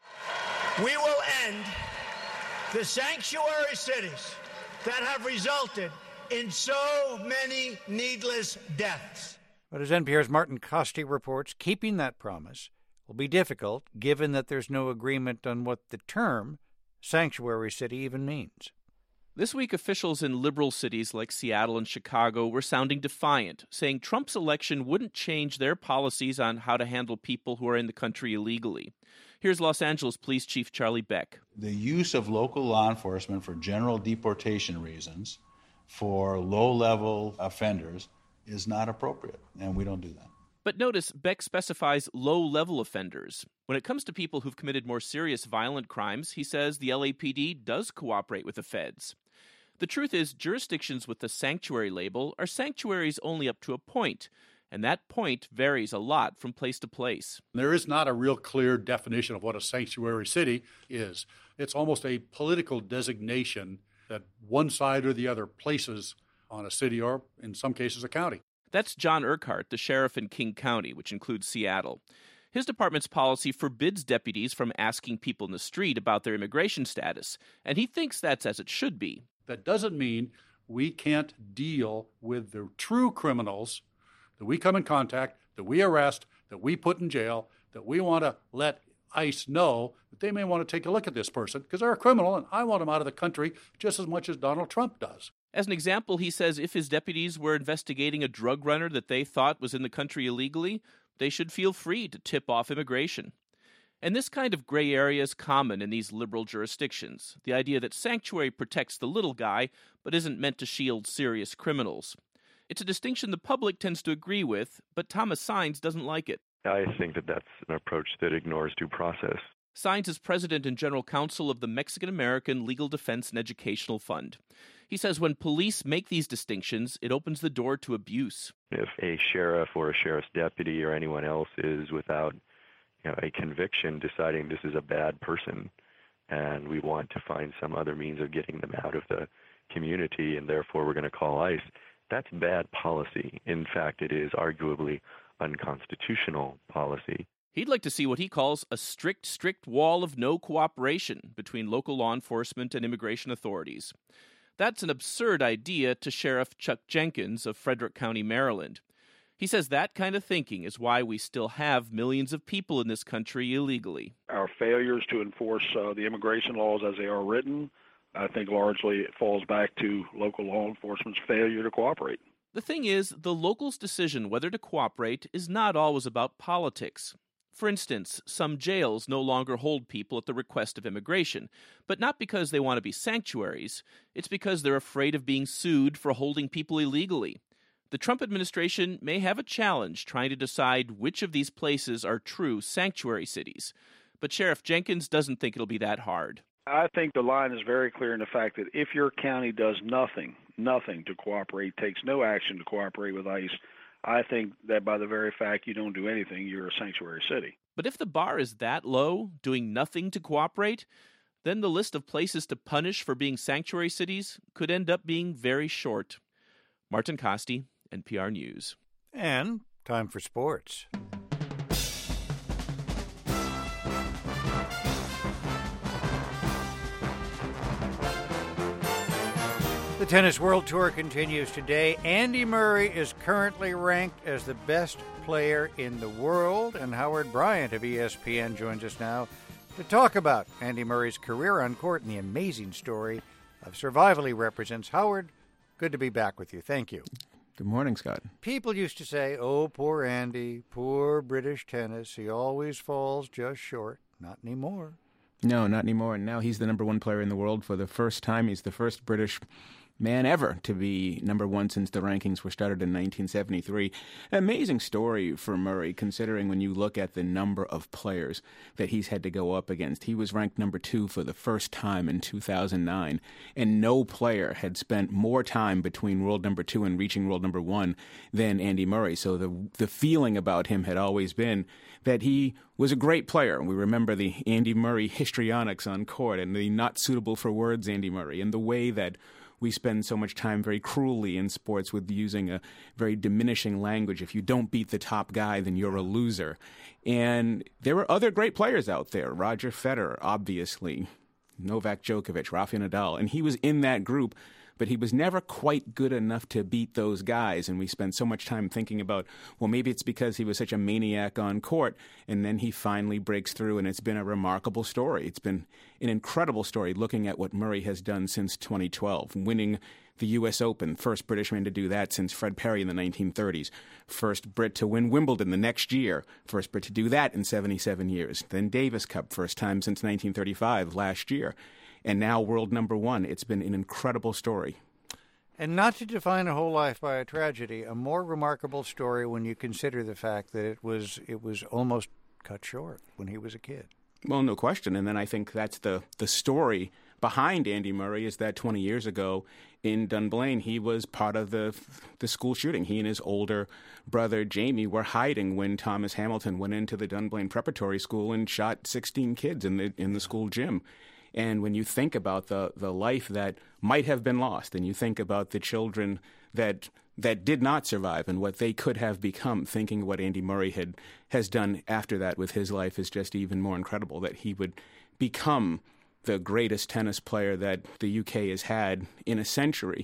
We will end the sanctuary cities that have resulted in so many needless deaths. But as NPR's Martin Costi reports, keeping that promise will be difficult given that there's no agreement on what the term sanctuary city even means. This week, officials in liberal cities like Seattle and Chicago were sounding defiant, saying Trump's election wouldn't change their policies on how to handle people who are in the country illegally. Here's Los Angeles Police Chief Charlie Beck. The use of local law enforcement for general deportation reasons for low-level offenders is not appropriate, and we don't do that. But notice, Beck specifies low-level offenders. When it comes to people who've committed more serious violent crimes, he says the LAPD does cooperate with the feds. The truth is, jurisdictions with the sanctuary label are sanctuaries only up to a point, and that point varies a lot from place to place. There is not a real clear definition of what a sanctuary city is. It's almost a political designation that one side or the other places on a city or, in some cases, a county. That's John Urquhart, the sheriff in King County, which includes Seattle. His department's policy forbids deputies from asking people in the street about their immigration status, and he thinks that's as it should be. That doesn't mean we can't deal with the true criminals that we come in contact, that we arrest, that we put in jail, that we want to let ICE know that they may want to take a look at this person because they're a criminal and I want them out of the country just as much as Donald Trump does. As an example, he says if his deputies were investigating a drug runner that they thought was in the country illegally, they should feel free to tip off immigration. And this kind of gray area is common in these liberal jurisdictions, the idea that sanctuary protects the little guy but isn't meant to shield serious criminals. It's a distinction the public tends to agree with, but Thomas Saenz doesn't like it. I think that that's an approach that ignores due process. Saenz is president and general counsel of the Mexican-American Legal Defense and Educational Fund. He says when police make these distinctions, it opens the door to abuse. If a sheriff or a sheriff's deputy or anyone else is without a conviction deciding this is a bad person and we want to find some other means of getting them out of the community and therefore we're going to call ICE, that's bad policy. In fact, it is arguably unconstitutional policy. He'd like to see what he calls a strict wall of no cooperation between local law enforcement and immigration authorities. That's an absurd idea to Sheriff Chuck Jenkins of Frederick County, Maryland. He says that kind of thinking is why we still have millions of people in this country illegally. Our failures to enforce the immigration laws as they are written, I think largely it falls back to local law enforcement's failure to cooperate. The thing is, the locals' decision whether to cooperate is not always about politics. For instance, some jails no longer hold people at the request of immigration, but not because they want to be sanctuaries. It's because they're afraid of being sued for holding people illegally. The Trump administration may have a challenge trying to decide which of these places are true sanctuary cities, but Sheriff Jenkins doesn't think it'll be that hard. I think the line is very clear in the fact that if your county does nothing to cooperate, takes no action to cooperate with ICE, I think that by the very fact you don't do anything, you're a sanctuary city. But if the bar is that low, doing nothing to cooperate, then the list of places to punish for being sanctuary cities could end up being very short. Martin Costi, NPR News. And time for sports. The Tennis World Tour continues today. Andy Murray is currently ranked as the best player in the world, and Howard Bryant of ESPN joins us now to talk about Andy Murray's career on court and the amazing story of survival he represents. Howard, good to be back with you. Thank you. Good morning, Scott. People used to say, oh, poor Andy, poor British tennis. He always falls just short. Not anymore. No, not anymore. And now he's the number one player in the world for the first time. He's the first British man ever to be number one since the rankings were started in 1973. An amazing story for Murray, considering when you look at the number of players that he's had to go up against. He was ranked number two for the first time in 2009, and no player had spent more time between world number two and reaching world number one than Andy Murray. So the feeling about him had always been that he was a great player. We remember the Andy Murray histrionics on court and the not suitable for words Andy Murray, and the way that we spend so much time very cruelly in sports with using a very diminishing language. If you don't beat the top guy, then you're a loser. And there were other great players out there. Roger Federer, obviously, Novak Djokovic, Rafael Nadal, and he was in that group, but he was never quite good enough to beat those guys. And we spent so much time thinking about, well, maybe it's because he was such a maniac on court, and then he finally breaks through, and it's been a remarkable story. It's been an incredible story looking at what Murray has done since 2012, winning the U.S. Open, first British man to do that since Fred Perry in the 1930s, first Brit to win Wimbledon the next year, first Brit to do that in 77 years, then Davis Cup, first time since 1935 last year. And now world number one. It's been an incredible story. And not to define a whole life by a tragedy, a more remarkable story when you consider the fact that it was almost cut short when he was a kid. Well, no question. And then I think that's the story behind Andy Murray is that 20 years ago in Dunblane, he was part of the school shooting. He and his older brother, Jamie, were hiding when Thomas Hamilton went into the Dunblane Preparatory School and shot 16 kids in the school gym. And when you think about the life that might have been lost, and you think about the children that did not survive and what they could have become, thinking what Andy Murray has done after that with his life is just even more incredible, that he would become the greatest tennis player that the UK has had in a century.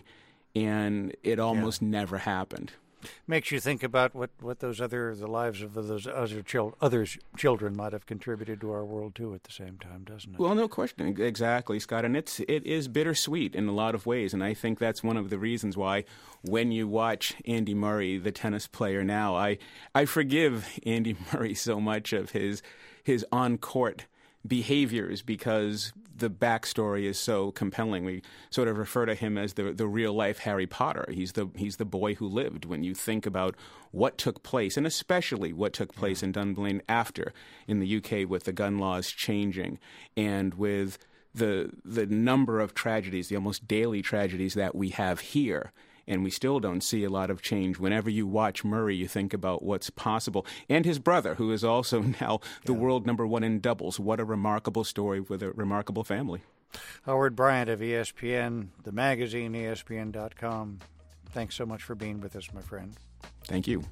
and it almost never happened. Makes you think about what the lives of those other children might have contributed to our world too at the same time, doesn't it? Well, no question, exactly, Scott. And it is bittersweet in a lot of ways, and I think that's one of the reasons why when you watch Andy Murray, the tennis player now, I forgive Andy Murray so much of his on-court behaviors because the backstory is so compelling. We sort of refer to him as the real-life Harry Potter. He's the boy who lived. When you think about what took place, and especially what took place in Dunblane after in the UK with the gun laws changing and with the number of tragedies, the almost daily tragedies that we have here, and we still don't see a lot of change. Whenever you watch Murray, you think about what's possible. And his brother, who is also now the world #1 in doubles. What a remarkable story with a remarkable family. Howard Bryant of ESPN, the magazine, ESPN.com. Thanks so much for being with us, my friend. Thank you.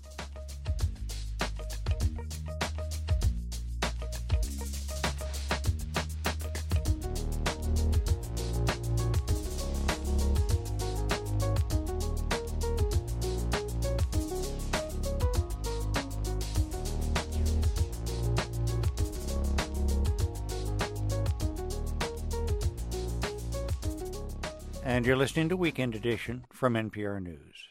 And you're listening to Weekend Edition from NPR News.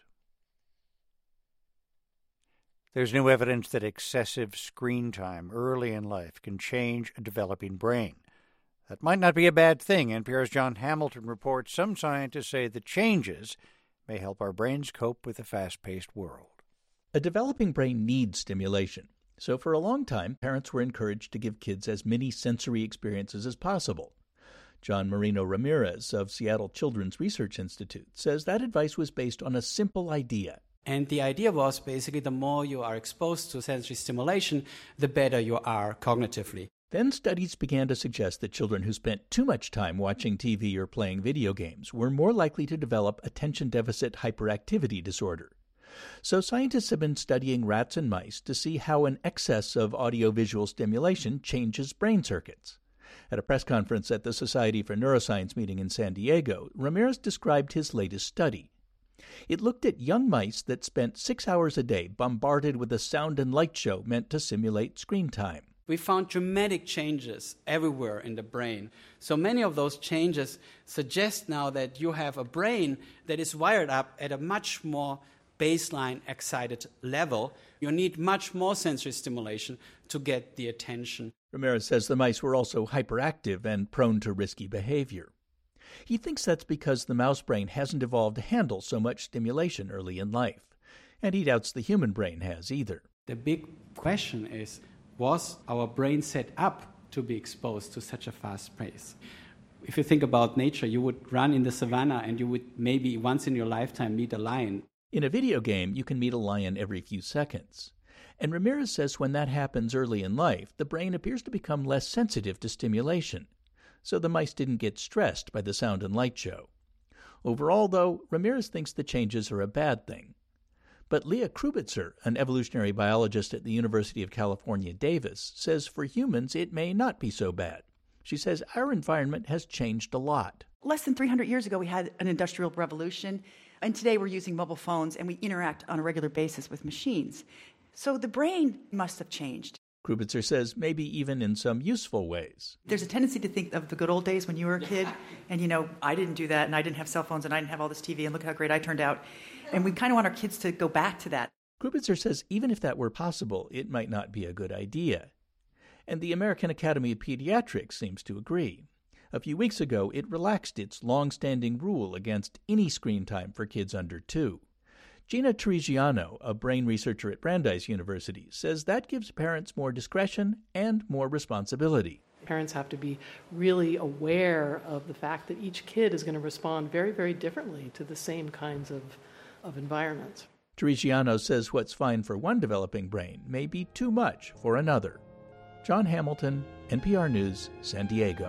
There's new evidence that excessive screen time early in life can change a developing brain. That might not be a bad thing. NPR's John Hamilton reports some scientists say the changes may help our brains cope with the fast-paced world. A developing brain needs stimulation. So for a long time, parents were encouraged to give kids as many sensory experiences as possible. John Marino Ramirez of Seattle Children's Research Institute says that advice was based on a simple idea. And the idea was basically the more you are exposed to sensory stimulation, the better you are cognitively. Then studies began to suggest that children who spent too much time watching TV or playing video games were more likely to develop attention deficit hyperactivity disorder. So scientists have been studying rats and mice to see how an excess of audiovisual stimulation changes brain circuits. At a press conference at the Society for Neuroscience meeting in San Diego, Ramirez described his latest study. It looked at young mice that spent 6 hours a day bombarded with a sound and light show meant to simulate screen time. We found dramatic changes everywhere in the brain. So many of those changes suggest now that you have a brain that is wired up at a much more baseline excited level. You need much more sensory stimulation to get the attention. Ramirez says the mice were also hyperactive and prone to risky behavior. He thinks that's because the mouse brain hasn't evolved to handle so much stimulation early in life. And he doubts the human brain has either. The big question is, was our brain set up to be exposed to such a fast pace? If you think about nature, you would run in the savannah and you would maybe once in your lifetime meet a lion. In a video game, you can meet a lion every few seconds. And Ramirez says when that happens early in life, the brain appears to become less sensitive to stimulation. So the mice didn't get stressed by the sound and light show. Overall, though, Ramirez thinks the changes are a bad thing. But Leah Krubitzer, an evolutionary biologist at the University of California, Davis, says for humans it may not be so bad. She says our environment has changed a lot. Less than 300 years ago, we had an industrial revolution, and today we're using mobile phones, and we interact on a regular basis with machines. So the brain must have changed. Krubitzer says maybe even in some useful ways. There's a tendency to think of the good old days when you were a kid, and I didn't do that, and I didn't have cell phones, and I didn't have all this TV, and look how great I turned out. And we kind of want our kids to go back to that. Krubitzer says even if that were possible, it might not be a good idea. And the American Academy of Pediatrics seems to agree. A few weeks ago, it relaxed its long-standing rule against any screen time for kids under 2. Gina Trigiano, a brain researcher at Brandeis University, says that gives parents more discretion and more responsibility. Parents have to be really aware of the fact that each kid is going to respond very, very differently to the same kinds of environments. Trigiano says what's fine for one developing brain may be too much for another. John Hamilton, NPR News, San Diego.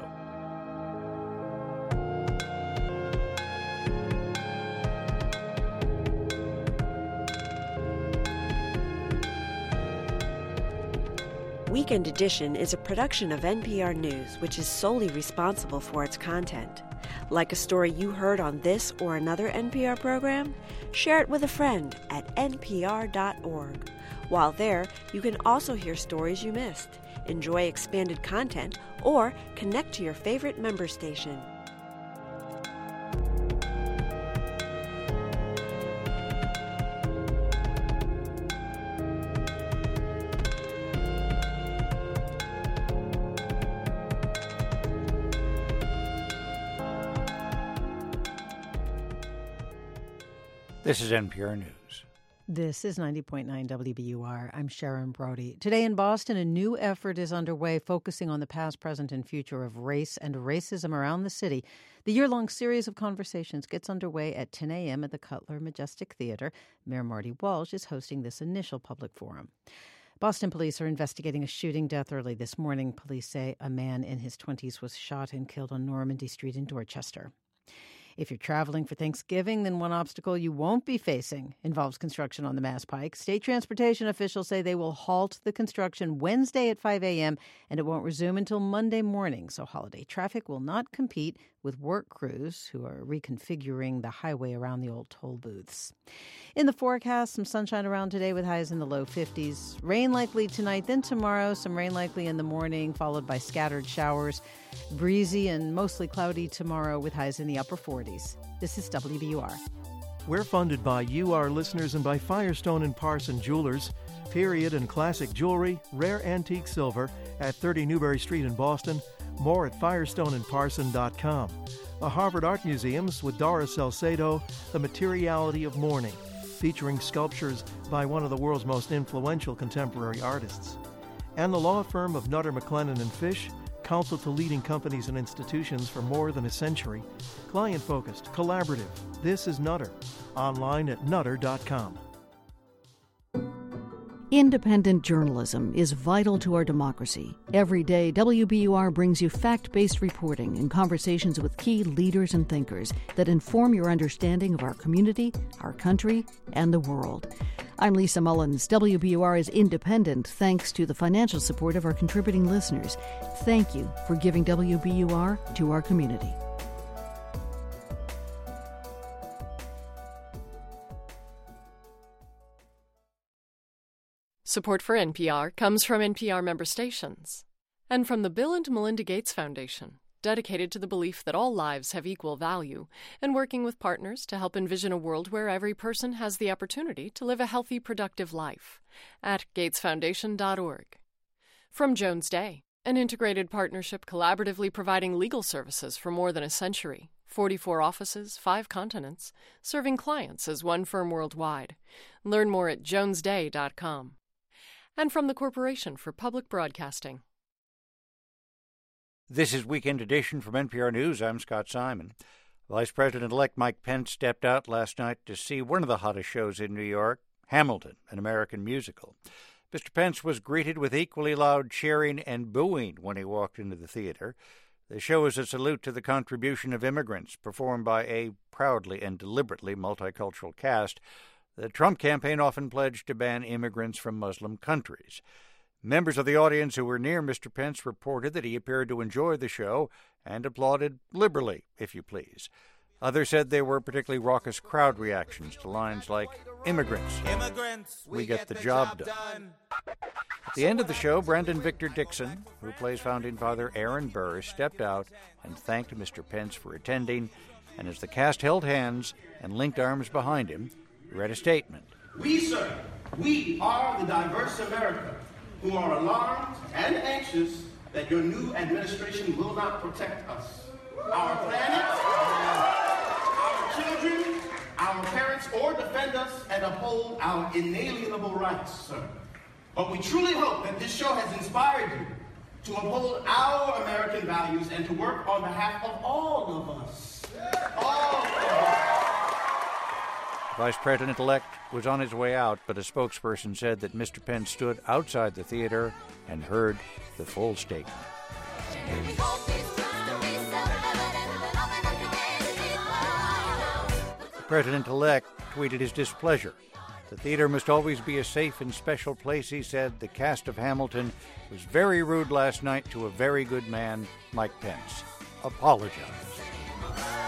Weekend Edition is a production of NPR News, which is solely responsible for its content. Like a story you heard on this or another NPR program? Share it with a friend at npr.org. While there, you can also hear stories you missed, enjoy expanded content, or connect to your favorite member station. This is NPR News. This is 90.9 WBUR. I'm Sharon Brody. Today in Boston, a new effort is underway focusing on the past, present, and future of race and racism around the city. The year-long series of conversations gets underway at 10 a.m. at the Cutler Majestic Theater. Mayor Marty Walsh is hosting this initial public forum. Boston police are investigating a shooting death early this morning. Police say a man in his 20s was shot and killed on Normandy Street in Dorchester. If you're traveling for Thanksgiving, then one obstacle you won't be facing involves construction on the Mass Pike. State transportation officials say they will halt the construction Wednesday at 5 a.m. and it won't resume until Monday morning, so holiday traffic will not compete with work crews who are reconfiguring the highway around the old toll booths. In the forecast, some sunshine around today with highs in the low 50s. Rain likely tonight, then tomorrow, some rain likely in the morning, followed by scattered showers. Breezy and mostly cloudy tomorrow with highs in the upper 40s. This is WBUR. We're funded by you, our listeners, and by Firestone and Parson Jewelers. Period and classic jewelry, rare antique silver at 30 Newberry Street in Boston. More at firestoneandparson.com. The Harvard Art Museums with Doris Salcedo, The Materiality of Mourning, featuring sculptures by one of the world's most influential contemporary artists. And the law firm of Nutter, McLennan & Fish, counsel to leading companies and institutions for more than a century. Client-focused, collaborative. This is Nutter. Online at nutter.com. Independent journalism is vital to our democracy. Every day, WBUR brings you fact-based reporting and conversations with key leaders and thinkers that inform your understanding of our community, our country, and the world. I'm Lisa Mullins. WBUR is independent thanks to the financial support of our contributing listeners. Thank you for giving WBUR to our community. Support for NPR comes from NPR member stations and from the Bill and Melinda Gates Foundation, dedicated to the belief that all lives have equal value and working with partners to help envision a world where every person has the opportunity to live a healthy, productive life at gatesfoundation.org. From Jones Day, an integrated partnership collaboratively providing legal services for more than a century, 44 offices, 5 continents, serving clients as one firm worldwide. Learn more at jonesday.com. And from the Corporation for Public Broadcasting. This is Weekend Edition from NPR News. I'm Scott Simon. Vice President-elect Mike Pence stepped out last night to see one of the hottest shows in New York, Hamilton, an American musical. Mr. Pence was greeted with equally loud cheering and booing when he walked into the theater. The show is a salute to the contribution of immigrants, performed by a proudly and deliberately multicultural cast. The Trump campaign often pledged to ban immigrants from Muslim countries. Members of the audience who were near Mr. Pence reported that he appeared to enjoy the show and applauded liberally, if you please. Others said there were particularly raucous crowd reactions to lines like, "Immigrants, we get the job done." At the end of the show, Brendan Victor Dixon, who plays Founding Father Aaron Burr, stepped out and thanked Mr. Pence for attending, and as the cast held hands and linked arms behind him, he read a statement. We, sir, we are the diverse America who are alarmed and anxious that your new administration will not protect us, our planet, our children, our parents, or defend us and uphold our inalienable rights, sir. But we truly hope that this show has inspired you to uphold our American values and to work on behalf of all of us. All of us. Vice President-elect was on his way out, but a spokesperson said that Mr. Pence stood outside the theater and heard the full statement. The President-elect tweeted his displeasure. The theater must always be a safe and special place, he said. The cast of Hamilton was very rude last night to a very good man, Mike Pence. Apologize.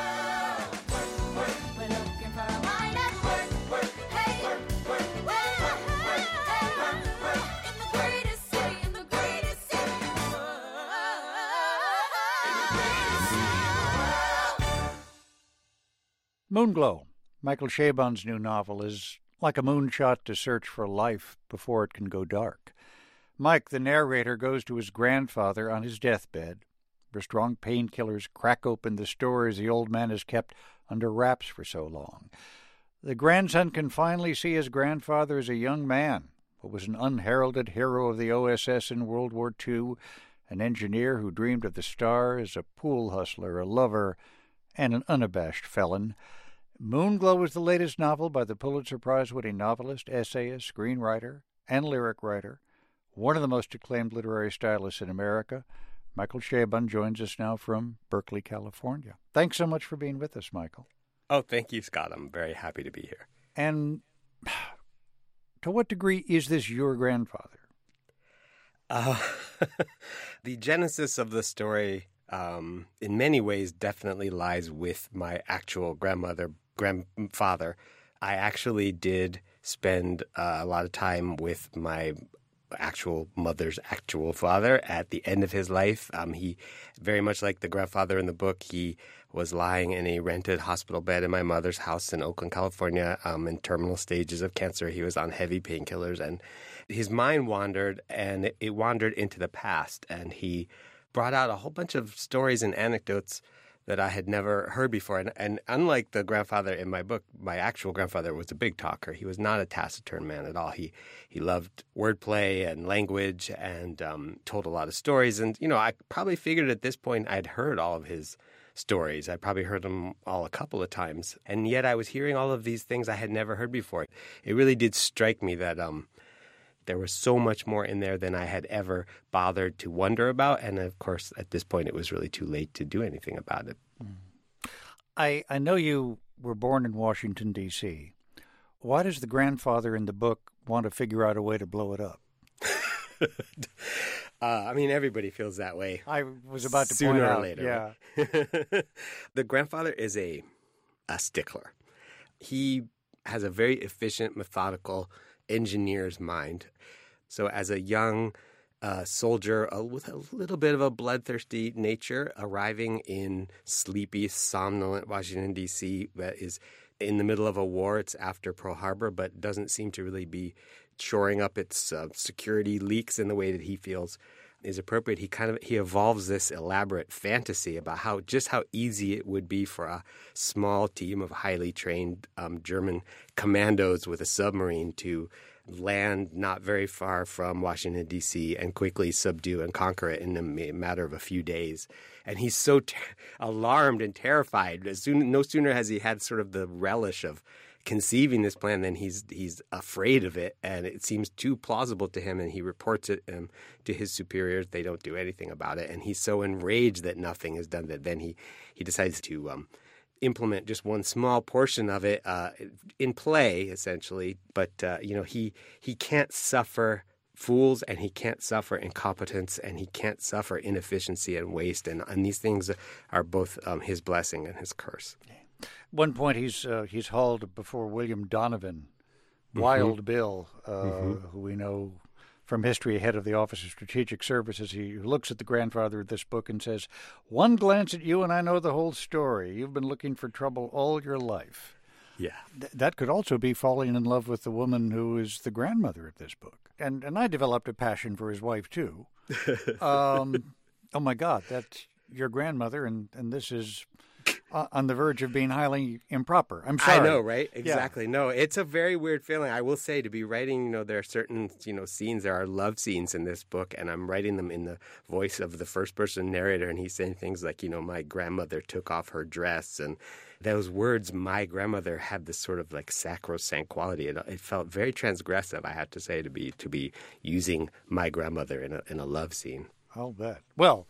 Moonglow, Michael Chabon's new novel, is like a moonshot to search for life before it can go dark. Mike, the narrator, goes to his grandfather on his deathbed, where strong painkillers crack open the stories the old man has kept under wraps for so long. The grandson can finally see his grandfather as a young man, who was an unheralded hero of the OSS in World War II, an engineer who dreamed of the stars, a pool hustler, a lover, and an unabashed felon. Moonglow is the latest novel by the Pulitzer Prize-winning novelist, essayist, screenwriter, and lyric writer, one of the most acclaimed literary stylists in America. Michael Chabon joins us now from Berkeley, California. Thanks so much for being with us, Michael. Oh, thank you, Scott. I'm very happy to be here. And to what degree is this your grandfather? The genesis of the story, in many ways, definitely lies with my actual grandfather. I actually did spend a lot of time with my actual mother's actual father at the end of his life. He, very much like the grandfather in the book, he was lying in a rented hospital bed in my mother's house in Oakland, California, in terminal stages of cancer. He was on heavy painkillers, and his mind wandered, and it wandered into the past, and he brought out a whole bunch of stories and anecdotes that I had never heard before. And unlike the grandfather in my book, my actual grandfather was a big talker. He was not a taciturn man at all. He loved wordplay and language and told a lot of stories. And, I probably figured at this point I'd heard all of his stories. I probably heard them all a couple of times. And yet I was hearing all of these things I had never heard before. It really did strike me that there was so much more in there than I had ever bothered to wonder about. And, of course, at this point, it was really too late to do anything about it. I know you were born in Washington, D.C. Why does the grandfather in the book want to figure out a way to blow it up? Everybody feels that way. I was about to sooner point or out. later. Yeah. Right? The grandfather is a stickler. He has a very efficient, methodical engineer's mind. So as a young soldier with a little bit of a bloodthirsty nature, arriving in sleepy, somnolent Washington, D.C., that is in the middle of a war. It's after Pearl Harbor, but doesn't seem to really be shoring up its security leaks in the way that he feels is appropriate. He evolves this elaborate fantasy about how easy it would be for a small team of highly trained German commandos with a submarine to land not very far from Washington, D.C., and quickly subdue and conquer it in a matter of a few days. And he's so alarmed and terrified. No sooner has he had sort of the relish of conceiving this plan than he's afraid of it, and it seems too plausible to him, and he reports it to his superiors. They don't do anything about it, and he's so enraged that nothing is done that then he decides to implement just one small portion of it in play, essentially. But he can't suffer fools, and he can't suffer incompetence, and he can't suffer inefficiency and waste, and these things are both his blessing and his curse. One point he's hauled before William Donovan, Wild Bill, who we know from history, head of the Office of Strategic Services. He looks at the grandfather of this book and says, "One glance at you and I know the whole story. You've been looking for trouble all your life." Yeah. That could also be falling in love with the woman who is the grandmother of this book. And I developed a passion for his wife, too. Oh, my God, that's your grandmother, and this is on the verge of being highly improper. I'm sorry. I know, right? Exactly. Yeah. No, it's a very weird feeling. I will say, to be writing, there are certain, scenes, there are love scenes in this book, and I'm writing them in the voice of the first-person narrator, and he's saying things like, my grandmother took off her dress, and those words, my grandmother, had this sort of like sacrosanct quality. It felt very transgressive, I have to say, to be using my grandmother in a love scene. I'll bet. Well,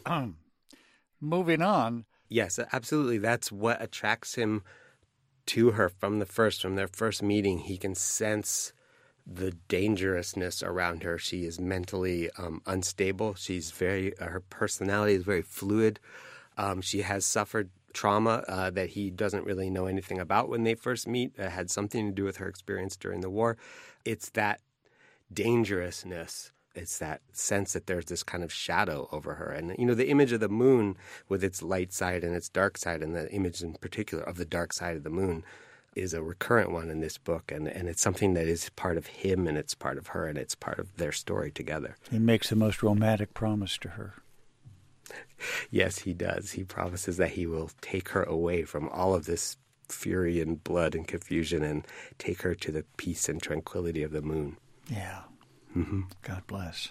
moving on. Yes, absolutely. That's what attracts him to her from their first meeting. He can sense the dangerousness around her. She is mentally unstable. Her personality is very fluid. She has suffered trauma that he doesn't really know anything about when they first meet. It had something to do with her experience during the war. It's that dangerousness It's that sense that there's this kind of shadow over her. And, the image of the moon with its light side and its dark side, and the image in particular of the dark side of the moon is a recurrent one in this book. And it's something that is part of him, and it's part of her, and it's part of their story together. He makes the most romantic promise to her. Yes, he does. He promises that he will take her away from all of this fury and blood and confusion and take her to the peace and tranquility of the moon. Yeah. Mm-hmm. God bless.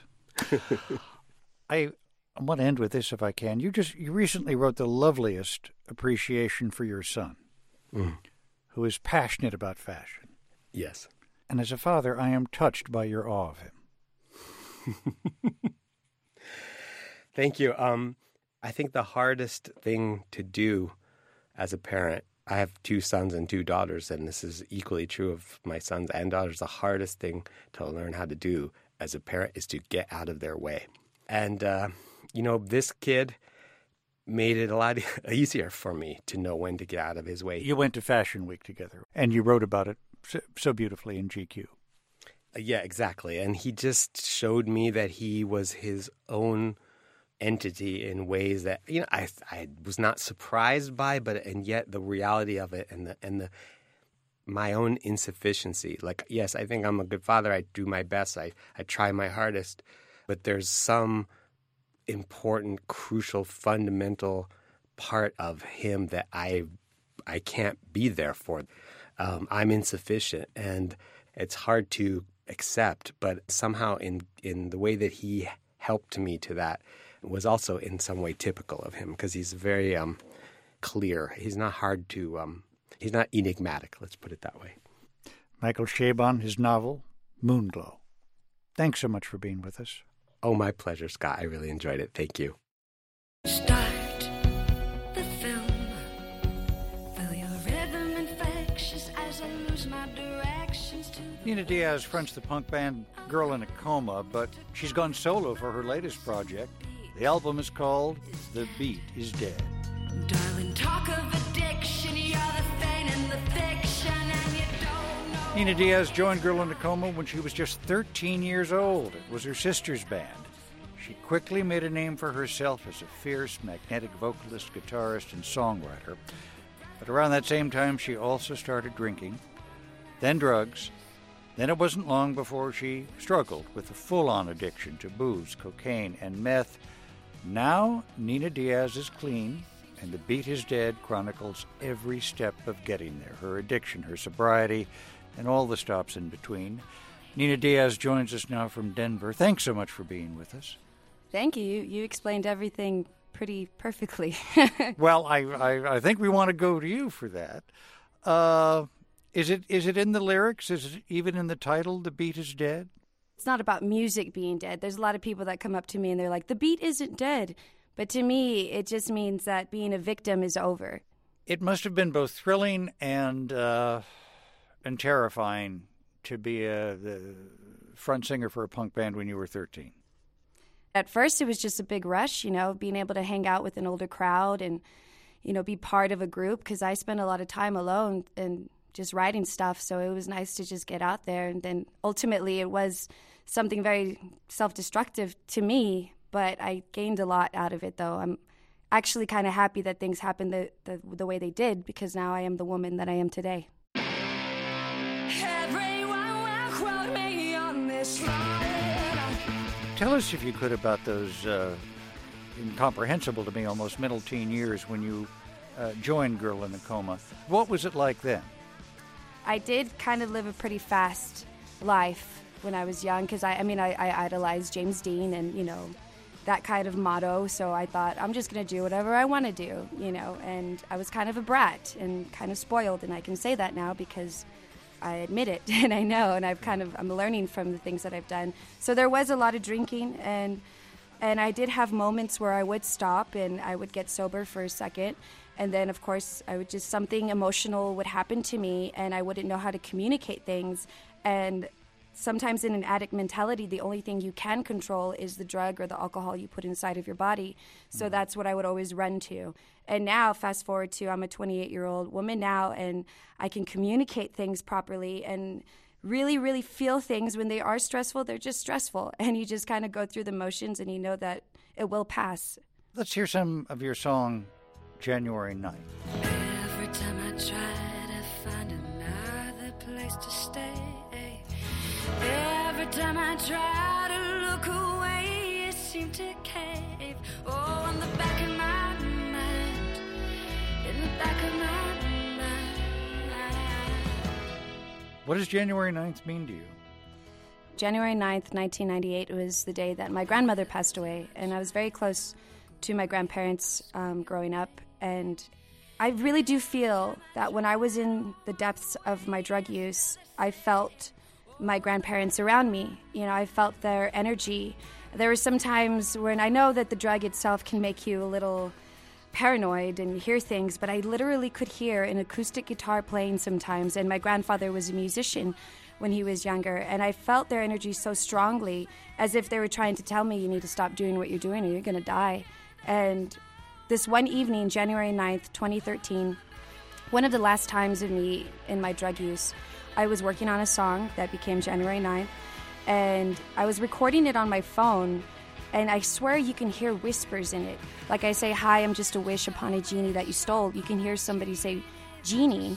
I want to end with this if I can. You recently wrote the loveliest appreciation for your son, who is passionate about fashion. Yes. And as a father, I am touched by your awe of him. Thank you. I think the hardest thing to do as a parent, I have 2 sons and 2 daughters, and this is equally true of my sons and daughters. The hardest thing to learn how to do as a parent is to get out of their way. And, this kid made it a lot easier for me to know when to get out of his way. You went to Fashion Week together, and you wrote about it so beautifully in GQ. Yeah, exactly. And he just showed me that he was his own entity in ways that I was not surprised by, and yet the reality of it and my own insufficiency. Like, yes, I think I'm a good father. I do my best. I try my hardest, but there's some important, crucial, fundamental part of him that I can't be there for. I'm insufficient, and it's hard to accept. But somehow, in the way that he helped me to that, was also in some way typical of him, because he's very clear. He's not hard to, he's not enigmatic, let's put it that way. Michael Chabon, his novel, Moonglow. Thanks so much for being with us. Oh, my pleasure, Scott. I really enjoyed it. Thank you. Start the film. Feel your rhythm infectious as I lose my directions to... Nina Diaz fronts the punk band Girl in a Coma, but she's gone solo for her latest project. The album is called The Beat is Dead. Darling, talk of addiction, you're the thing and the fiction, and you don't know... Nina Diaz joined Girl in a Coma when she was just 13 years old. It was her sister's band. She quickly made a name for herself as a fierce, magnetic vocalist, guitarist, and songwriter. But around that same time, she also started drinking, then drugs. Then it wasn't long before she struggled with a full-on addiction to booze, cocaine, and meth. Now, Nina Diaz is clean, and The Beat is Dead chronicles every step of getting there, her addiction, her sobriety, and all the stops in between. Nina Diaz joins us now from Denver. Thanks so much for being with us. Thank you. You explained everything pretty perfectly. Well, I think we want to go to you for that. Is it in the lyrics? Is it even in the title, The Beat is Dead? It's not about music being dead. There's a lot of people that come up to me and they're like, the beat isn't dead. But to me, it just means that being a victim is over. It must have been both thrilling and terrifying to be the front singer for a punk band when you were 13. At first, it was just a big rush, being able to hang out with an older crowd and, be part of a group, because I spent a lot of time alone and just writing stuff, so it was nice to just get out there. And then ultimately it was something very self-destructive to me, but I gained a lot out of it, though. I'm actually kind of happy that things happened the way they did, because now I am the woman that I am today. Everyone will quote me on this line. Tell us, if you could, about those incomprehensible to me almost middle teen years when you joined Girl in a Coma. What was it like then? I did kind of live a pretty fast life when I was young, because I idolized James Dean and, that kind of motto. So I thought, I'm just going to do whatever I want to do, and I was kind of a brat and kind of spoiled. And I can say that now because I admit it and I know, and I'm learning from the things that I've done. So there was a lot of drinking, and I did have moments where I would stop and I would get sober for a second. And then, of course, something emotional would happen to me, and I wouldn't know how to communicate things. And sometimes in an addict mentality, the only thing you can control is the drug or the alcohol you put inside of your body. So that's what I would always run to. And now, fast forward to, I'm a 28-year-old woman now, and I can communicate things properly and really, really feel things when they are stressful. They're just stressful. And you just kind of go through the motions and you know that it will pass. Let's hear some of your song, January 9th. Every time I try to find another place to stay, every time I try to look away, it seems to cave. Oh, in the back of my mind, in the back of my mind. What does January 9th mean to you? January 9th, 1998 was the day that my grandmother passed away, and I was very close to my grandparents growing up. And I really do feel that when I was in the depths of my drug use, I felt my grandparents around me. You know, I felt their energy. There were some times when I know that the drug itself can make you a little paranoid and hear things, but I literally could hear an acoustic guitar playing sometimes, and my grandfather was a musician when he was younger, and I felt their energy so strongly, as if they were trying to tell me, you need to stop doing what you're doing or you're going to die. And this one evening, January 9th, 2013, one of the last times of me in my drug use, I was working on a song that became January 9th, and I was recording it on my phone, and I swear you can hear whispers in it. Like I say, hi, I'm just a wish upon a genie that you stole. You can hear somebody say, genie.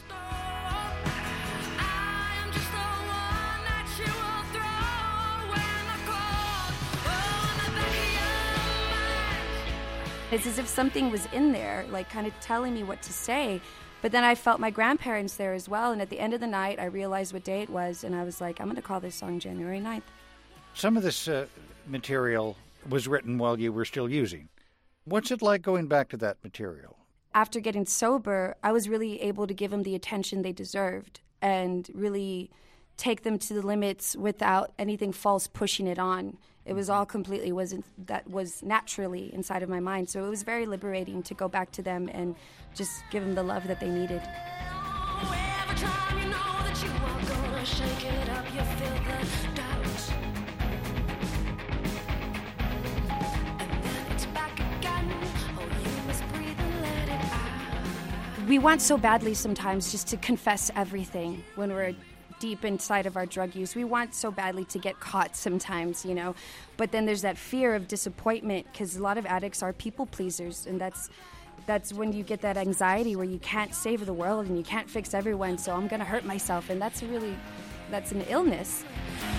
It's as if something was in there, like kind of telling me what to say. But then I felt my grandparents there as well. And at the end of the night, I realized what day it was. And I was like, I'm going to call this song January 9th. Some of this material was written while you were still using. What's it like going back to that material? After getting sober, I was really able to give them the attention they deserved and really take them to the limits without anything false pushing it on. It was all completely that was naturally inside of my mind. So it was very liberating to go back to them and just give them the love that they needed. Every time you know that you are gonna shake it up, you feel the doubt. We want so badly sometimes just to confess everything when we're deep inside of our drug use. We want so badly to get caught sometimes, you know. But then there's that fear of disappointment because a lot of addicts are people pleasers, and that's when you get that anxiety where you can't save the world and you can't fix everyone, so I'm going to hurt myself, and that's an illness.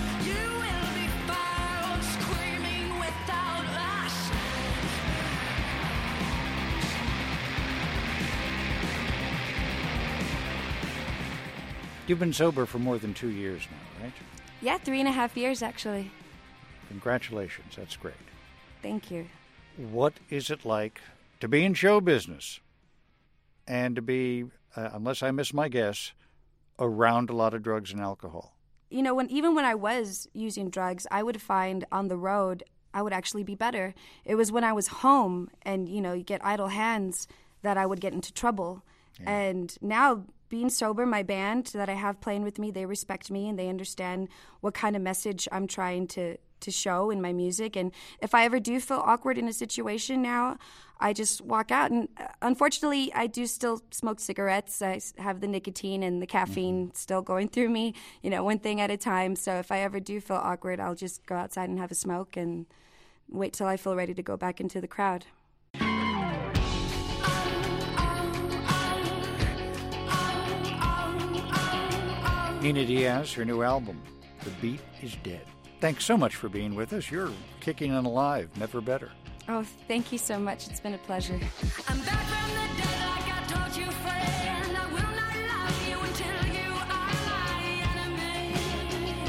You've been sober for more than 2 years now, right? Yeah, 3.5 years, actually. Congratulations. That's great. Thank you. What is it like to be in show business and to be, unless I miss my guess, around a lot of drugs and alcohol? You know, even when I was using drugs, I would find on the road I would actually be better. It was when I was home and, you know, you get idle hands that I would get into trouble. Yeah. And now, being sober, my band that I have playing with me, they respect me and they understand what kind of message I'm trying to show in my music. And if I ever do feel awkward in a situation now, I just walk out. And unfortunately, I do still smoke cigarettes. I have the nicotine and the caffeine still going through me, you know, one thing at a time. So if I ever do feel awkward, I'll just go outside and have a smoke and wait till I feel ready to go back into the crowd. Nina Diaz, her new album, The Beat is Dead. Thanks so much for being with us. You're kicking and alive, never better. Oh, thank you so much. It's been a pleasure. I'm back from the dead like I told you, friend. I will not love you until you are my enemy.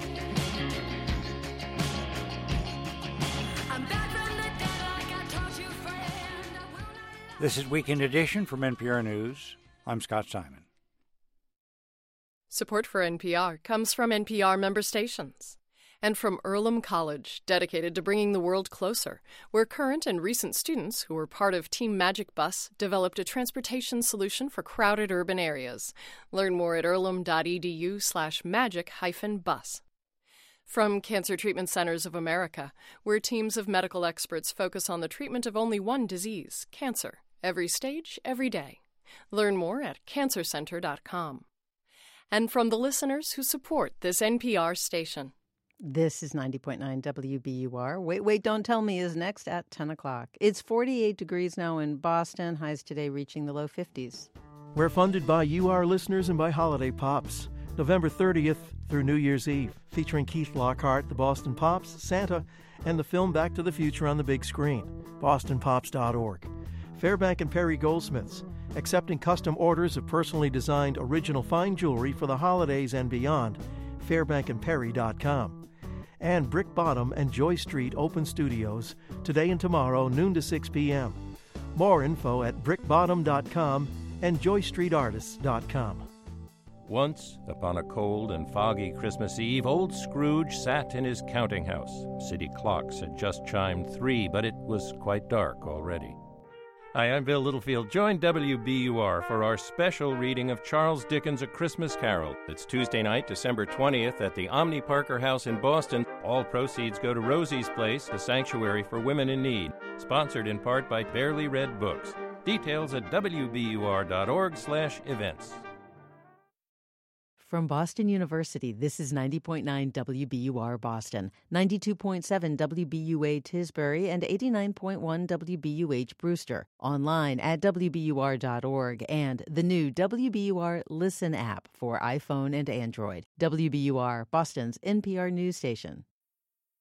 I'm back from the dead like I told you, friend. This is Weekend Edition from NPR News. I'm Scott Simon. Support for NPR comes from NPR member stations and from Earlham College, dedicated to bringing the world closer, where current and recent students who were part of Team Magic Bus developed a transportation solution for crowded urban areas. Learn more at earlham.edu/magic-bus. From Cancer Treatment Centers of America, where teams of medical experts focus on the treatment of only one disease, cancer, every stage, every day. Learn more at cancercenter.com. and from the listeners who support this NPR station. This is 90.9 WBUR. Wait, Don't Tell Me is next at 10 o'clock. It's 48 degrees now in Boston, highs today reaching the low 50s. We're funded by you, our listeners, and by Holiday Pops. November 30th through New Year's Eve, featuring Keith Lockhart, the Boston Pops, Santa, and the film Back to the Future on the big screen. BostonPops.org. Fairbank and Perry Goldsmiths, accepting custom orders of personally designed original fine jewelry for the holidays and beyond. FairbankandPerry.com. And Brick Bottom and Joy Street Open Studios, today and tomorrow, noon to 6 p.m. More info at brickbottom.com and joystreetartists.com. Once, upon a cold and foggy Christmas Eve, old Scrooge sat in his counting house. City clocks had just chimed 3, but it was quite dark already. Hi, I'm Bill Littlefield. Join WBUR for our special reading of Charles Dickens' A Christmas Carol. It's Tuesday night, December 20th, at the Omni Parker House in Boston. All proceeds go to Rosie's Place, a sanctuary for women in need, sponsored in part by Barely Read Books. Details at wbur.org/events. From Boston University, this is 90.9 WBUR Boston, 92.7 WBUA Tisbury, and 89.1 WBUH Brewster. Online at WBUR.org and the new WBUR Listen app for iPhone and Android. WBUR, Boston's NPR news station.